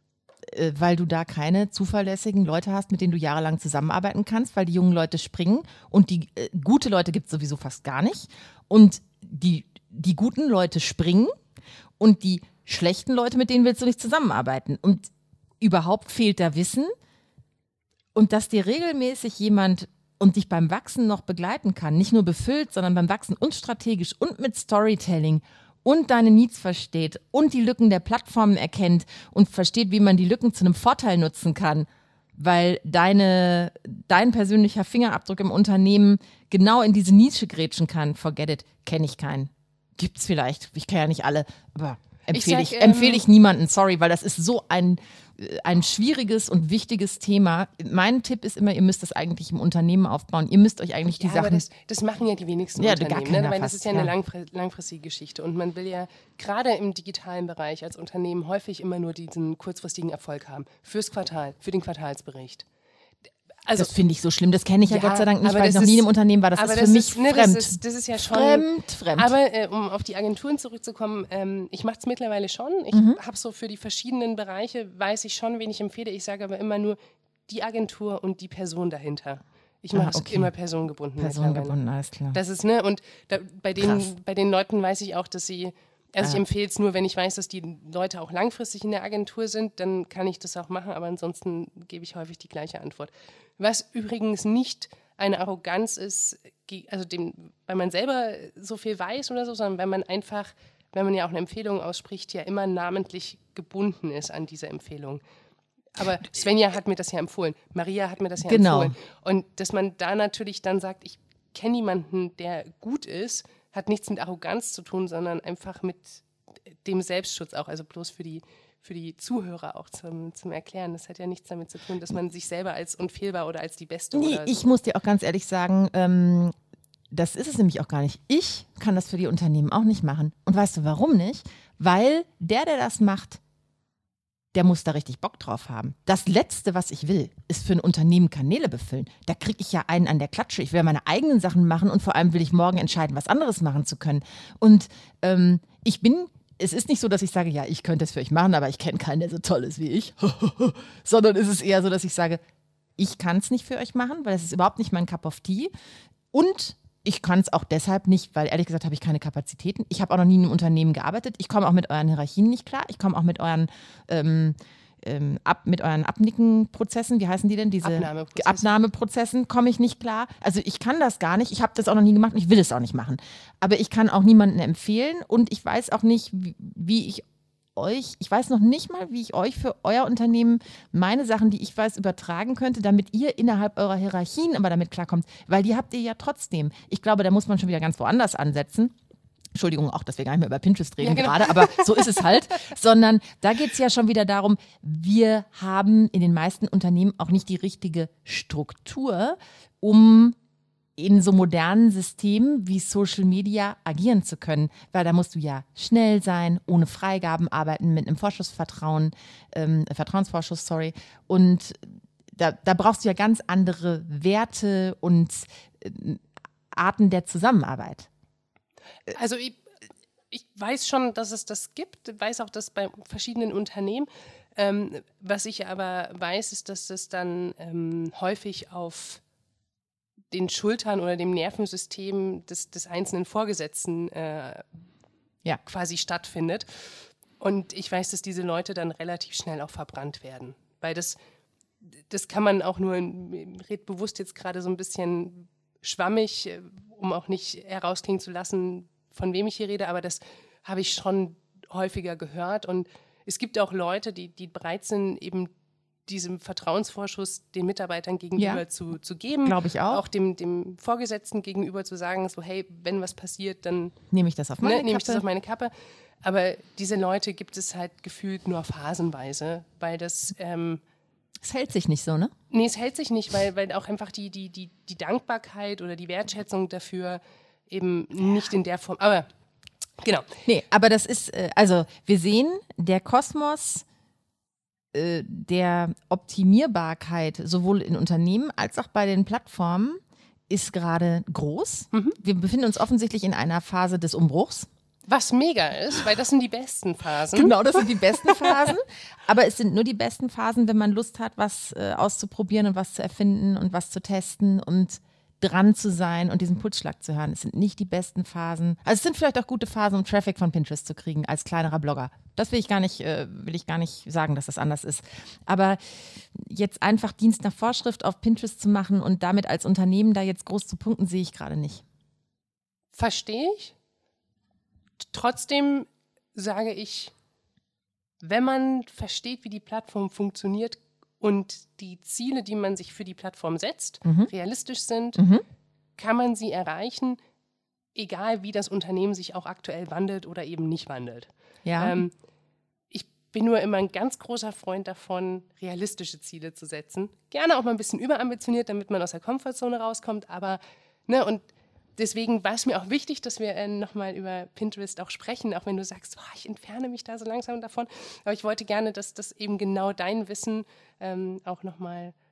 Speaker 2: Weil du da keine zuverlässigen Leute hast, mit denen du jahrelang zusammenarbeiten kannst, weil die jungen Leute springen und die gute Leute gibt es sowieso fast gar nicht. Und die guten Leute springen und die schlechten Leute, mit denen willst du nicht zusammenarbeiten. Und überhaupt fehlt da Wissen. Und dass dir regelmäßig jemand und dich beim Wachsen noch begleiten kann, nicht nur befüllt, sondern beim Wachsen und strategisch und mit Storytelling und deine Needs versteht und die Lücken der Plattformen erkennt und versteht, wie man die Lücken zu einem Vorteil nutzen kann, weil dein persönlicher Fingerabdruck im Unternehmen genau in diese Nische grätschen kann. Forget it, kenne ich keinen. Gibt's vielleicht, ich kenne ja nicht alle, aber empfehle ich niemanden, sorry, weil das ist so ein schwieriges und wichtiges Thema. Mein Tipp ist immer, ihr müsst das eigentlich im Unternehmen aufbauen. Ihr müsst euch eigentlich die Sachen...
Speaker 1: Aber das machen ja die wenigsten Unternehmen,
Speaker 2: gar
Speaker 1: weil das ist ja eine langfristige Geschichte. Und man will ja gerade im digitalen Bereich als Unternehmen häufig immer nur diesen kurzfristigen Erfolg haben. Fürs Quartal, für den Quartalsbericht. Also,
Speaker 2: das finde ich so schlimm. Das kenne ich ja Gott sei Dank nicht,
Speaker 1: aber
Speaker 2: weil ich
Speaker 1: das
Speaker 2: noch nie
Speaker 1: ist-
Speaker 2: in einem Unternehmen war. Das
Speaker 1: aber
Speaker 2: ist für mich fremd.
Speaker 1: Das ist ja schon
Speaker 2: Fremd.
Speaker 1: Aber um auf die Agenturen zurückzukommen, ich mache es mittlerweile schon. Ich habe so für die verschiedenen Bereiche, weiß ich schon, wen ich empfehle. Ich sage aber immer nur die Agentur und die Person dahinter. Ich mache es immer personengebunden.
Speaker 2: Personengebunden, alles klar.
Speaker 1: Das ist, und bei den Leuten weiß ich auch, dass sie, also ich empfehle es nur, wenn ich weiß, dass die Leute auch langfristig in der Agentur sind, dann kann ich das auch machen, aber ansonsten gebe ich häufig die gleiche Antwort. Was übrigens nicht eine Arroganz ist, also weil man selber so viel weiß oder so, sondern weil man einfach, wenn man ja auch eine Empfehlung ausspricht, ja immer namentlich gebunden ist an diese Empfehlung. Aber Svenja hat mir das ja empfohlen, Maria hat mir das ja empfohlen. Und dass man da natürlich dann sagt, ich kenne jemanden, der gut ist, hat nichts mit Arroganz zu tun, sondern einfach mit dem Selbstschutz auch, also bloß für die Zuhörer auch zum Erklären. Das hat ja nichts damit zu tun, dass man sich selber als unfehlbar oder als die Beste oder so.
Speaker 2: Ich muss dir auch ganz ehrlich sagen, das ist es nämlich auch gar nicht. Ich kann das für die Unternehmen auch nicht machen. Und weißt du, warum nicht? Weil der das macht, der muss da richtig Bock drauf haben. Das Letzte, was ich will, ist für ein Unternehmen Kanäle befüllen. Da kriege ich ja einen an der Klatsche. Ich will meine eigenen Sachen machen und vor allem will ich morgen entscheiden, was anderes machen zu können. Und es ist nicht so, dass ich sage, ja, ich könnte es für euch machen, aber ich kenne keinen, der so toll ist wie ich. Sondern es ist eher so, dass ich sage, ich kann es nicht für euch machen, weil es ist überhaupt nicht mein Cup of Tea. Und ich kann es auch deshalb nicht, weil ehrlich gesagt habe ich keine Kapazitäten. Ich habe auch noch nie in einem Unternehmen gearbeitet. Ich komme auch mit euren Hierarchien nicht klar. Ich komme auch mit euren Abnickenprozessen, wie heißen die denn? Diese Abnahmeprozessen komme ich nicht klar. Also ich kann das gar nicht. Ich habe das auch noch nie gemacht und ich will es auch nicht machen. Aber ich kann auch niemanden empfehlen und ich weiß auch nicht, wie ich weiß noch nicht mal, wie ich euch für euer Unternehmen meine Sachen, die ich weiß, übertragen könnte, damit ihr innerhalb eurer Hierarchien aber damit klarkommt. Weil die habt ihr ja trotzdem. Ich glaube, da muss man schon wieder ganz woanders ansetzen. Entschuldigung, auch, dass wir gar nicht mehr über Pinterest reden gerade, aber so ist es halt. Sondern da geht es ja schon wieder darum, wir haben in den meisten Unternehmen auch nicht die richtige Struktur, um in so modernen Systemen wie Social Media agieren zu können. Weil da musst du ja schnell sein, ohne Freigaben arbeiten, mit einem Vertrauensvorschuss. Und da brauchst du ja ganz andere Werte und Arten der Zusammenarbeit.
Speaker 1: Also ich weiß schon, dass es das gibt, weiß auch, dass bei verschiedenen Unternehmen. Was ich aber weiß, ist, dass es dann häufig auf den Schultern oder dem Nervensystem des einzelnen Vorgesetzten quasi stattfindet. Und ich weiß, dass diese Leute dann relativ schnell auch verbrannt werden. Weil das kann man auch nur, red bewusst jetzt gerade so ein bisschen schwammig, um auch nicht herausklingen zu lassen, von wem ich hier rede, aber das habe ich schon häufiger gehört. Und es gibt auch Leute, die bereit sind, eben diesem Vertrauensvorschuss den Mitarbeitern gegenüber zu geben.
Speaker 2: Glaube ich auch.
Speaker 1: Auch dem Vorgesetzten gegenüber zu sagen, so hey, wenn was passiert, dann
Speaker 2: nehme ich das auf meine Kappe.
Speaker 1: Aber diese Leute gibt es halt gefühlt nur phasenweise, weil das
Speaker 2: es hält sich nicht so, ne?
Speaker 1: Nee, es hält sich nicht, weil auch einfach die Dankbarkeit oder die Wertschätzung dafür eben nicht in der Form, aber genau.
Speaker 2: Nee, aber das ist, also wir sehen, der Kosmos der Optimierbarkeit sowohl in Unternehmen als auch bei den Plattformen ist gerade groß. Wir befinden uns offensichtlich in einer Phase des Umbruchs.
Speaker 1: Was mega ist, weil das sind die besten Phasen.
Speaker 2: Genau, das sind die besten Phasen. Aber es sind nur die besten Phasen, wenn man Lust hat, was auszuprobieren und was zu erfinden und was zu testen und dran zu sein und diesen Pulsschlag zu hören. Es sind nicht die besten Phasen. Also es sind vielleicht auch gute Phasen, um Traffic von Pinterest zu kriegen als kleinerer Blogger. Das will ich gar nicht sagen, dass das anders ist. Aber jetzt einfach Dienst nach Vorschrift auf Pinterest zu machen und damit als Unternehmen da jetzt groß zu punkten, sehe ich gerade nicht.
Speaker 1: Verstehe ich. Trotzdem sage ich, wenn man versteht, wie die Plattform funktioniert und die Ziele, die man sich für die Plattform setzt, realistisch sind, kann man sie erreichen, egal wie das Unternehmen sich auch aktuell wandelt oder eben nicht wandelt.
Speaker 2: Ja.
Speaker 1: Ich bin nur immer ein ganz großer Freund davon, realistische Ziele zu setzen. Gerne auch mal ein bisschen überambitioniert, damit man aus der Komfortzone rauskommt, aber und deswegen war es mir auch wichtig, dass wir nochmal über Pinterest auch sprechen, auch wenn du sagst, ich entferne mich da so langsam davon. Aber ich wollte gerne, dass das eben genau dein Wissen auch nochmal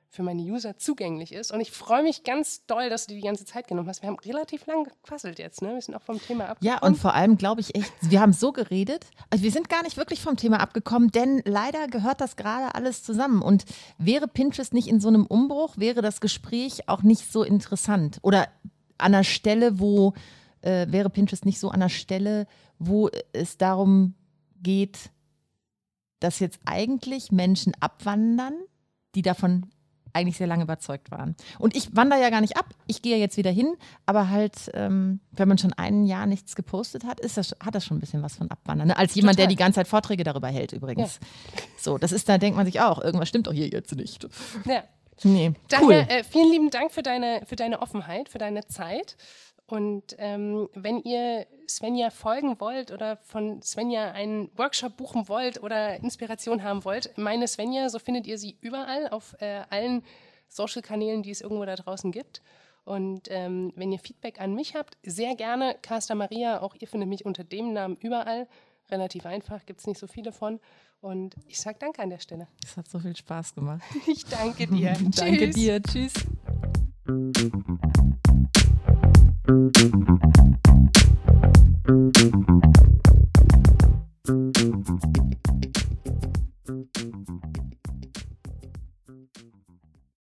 Speaker 1: für meine User zugänglich ist. Und ich freue mich ganz doll, dass du dir die ganze Zeit genommen hast. Wir haben relativ lang gequasselt jetzt, ne? Wir sind auch vom Thema abgekommen.
Speaker 2: Ja, und vor allem glaube ich echt, wir haben so geredet, also wir sind gar nicht wirklich vom Thema abgekommen, denn leider gehört das gerade alles zusammen. Und wäre Pinterest nicht in so einem Umbruch, wäre das Gespräch auch nicht so interessant. Oder an einer Stelle, wäre Pinterest nicht so an einer Stelle, wo es darum geht, dass jetzt eigentlich Menschen abwandern, die davon eigentlich sehr lange überzeugt waren. Und ich wandere ja gar nicht ab, ich gehe ja jetzt wieder hin, aber halt, wenn man schon ein Jahr nichts gepostet hat, hat das schon ein bisschen was von Abwandern. Ne? Als jemand,
Speaker 1: Total.
Speaker 2: der die ganze Zeit Vorträge darüber hält übrigens. Ja. So, da denkt man sich auch, irgendwas stimmt doch hier jetzt nicht.
Speaker 1: Ja.
Speaker 2: Nee,
Speaker 1: Danja,
Speaker 2: cool.
Speaker 1: Vielen lieben Dank für deine Offenheit, für deine Zeit. Und wenn ihr Svenja folgen wollt oder von Svenja einen Workshop buchen wollt oder Inspiration haben wollt, meine Svenja, so findet ihr sie überall auf allen Social-Kanälen, die es irgendwo da draußen gibt. Und wenn ihr Feedback an mich habt, sehr gerne. Carsta Maria, auch ihr findet mich unter dem Namen überall. Relativ einfach, gibt es nicht so viele von. Und ich sage danke an der Stelle.
Speaker 2: Es hat so viel Spaß gemacht.
Speaker 1: Ich danke dir.
Speaker 2: Danke dir. Tschüss.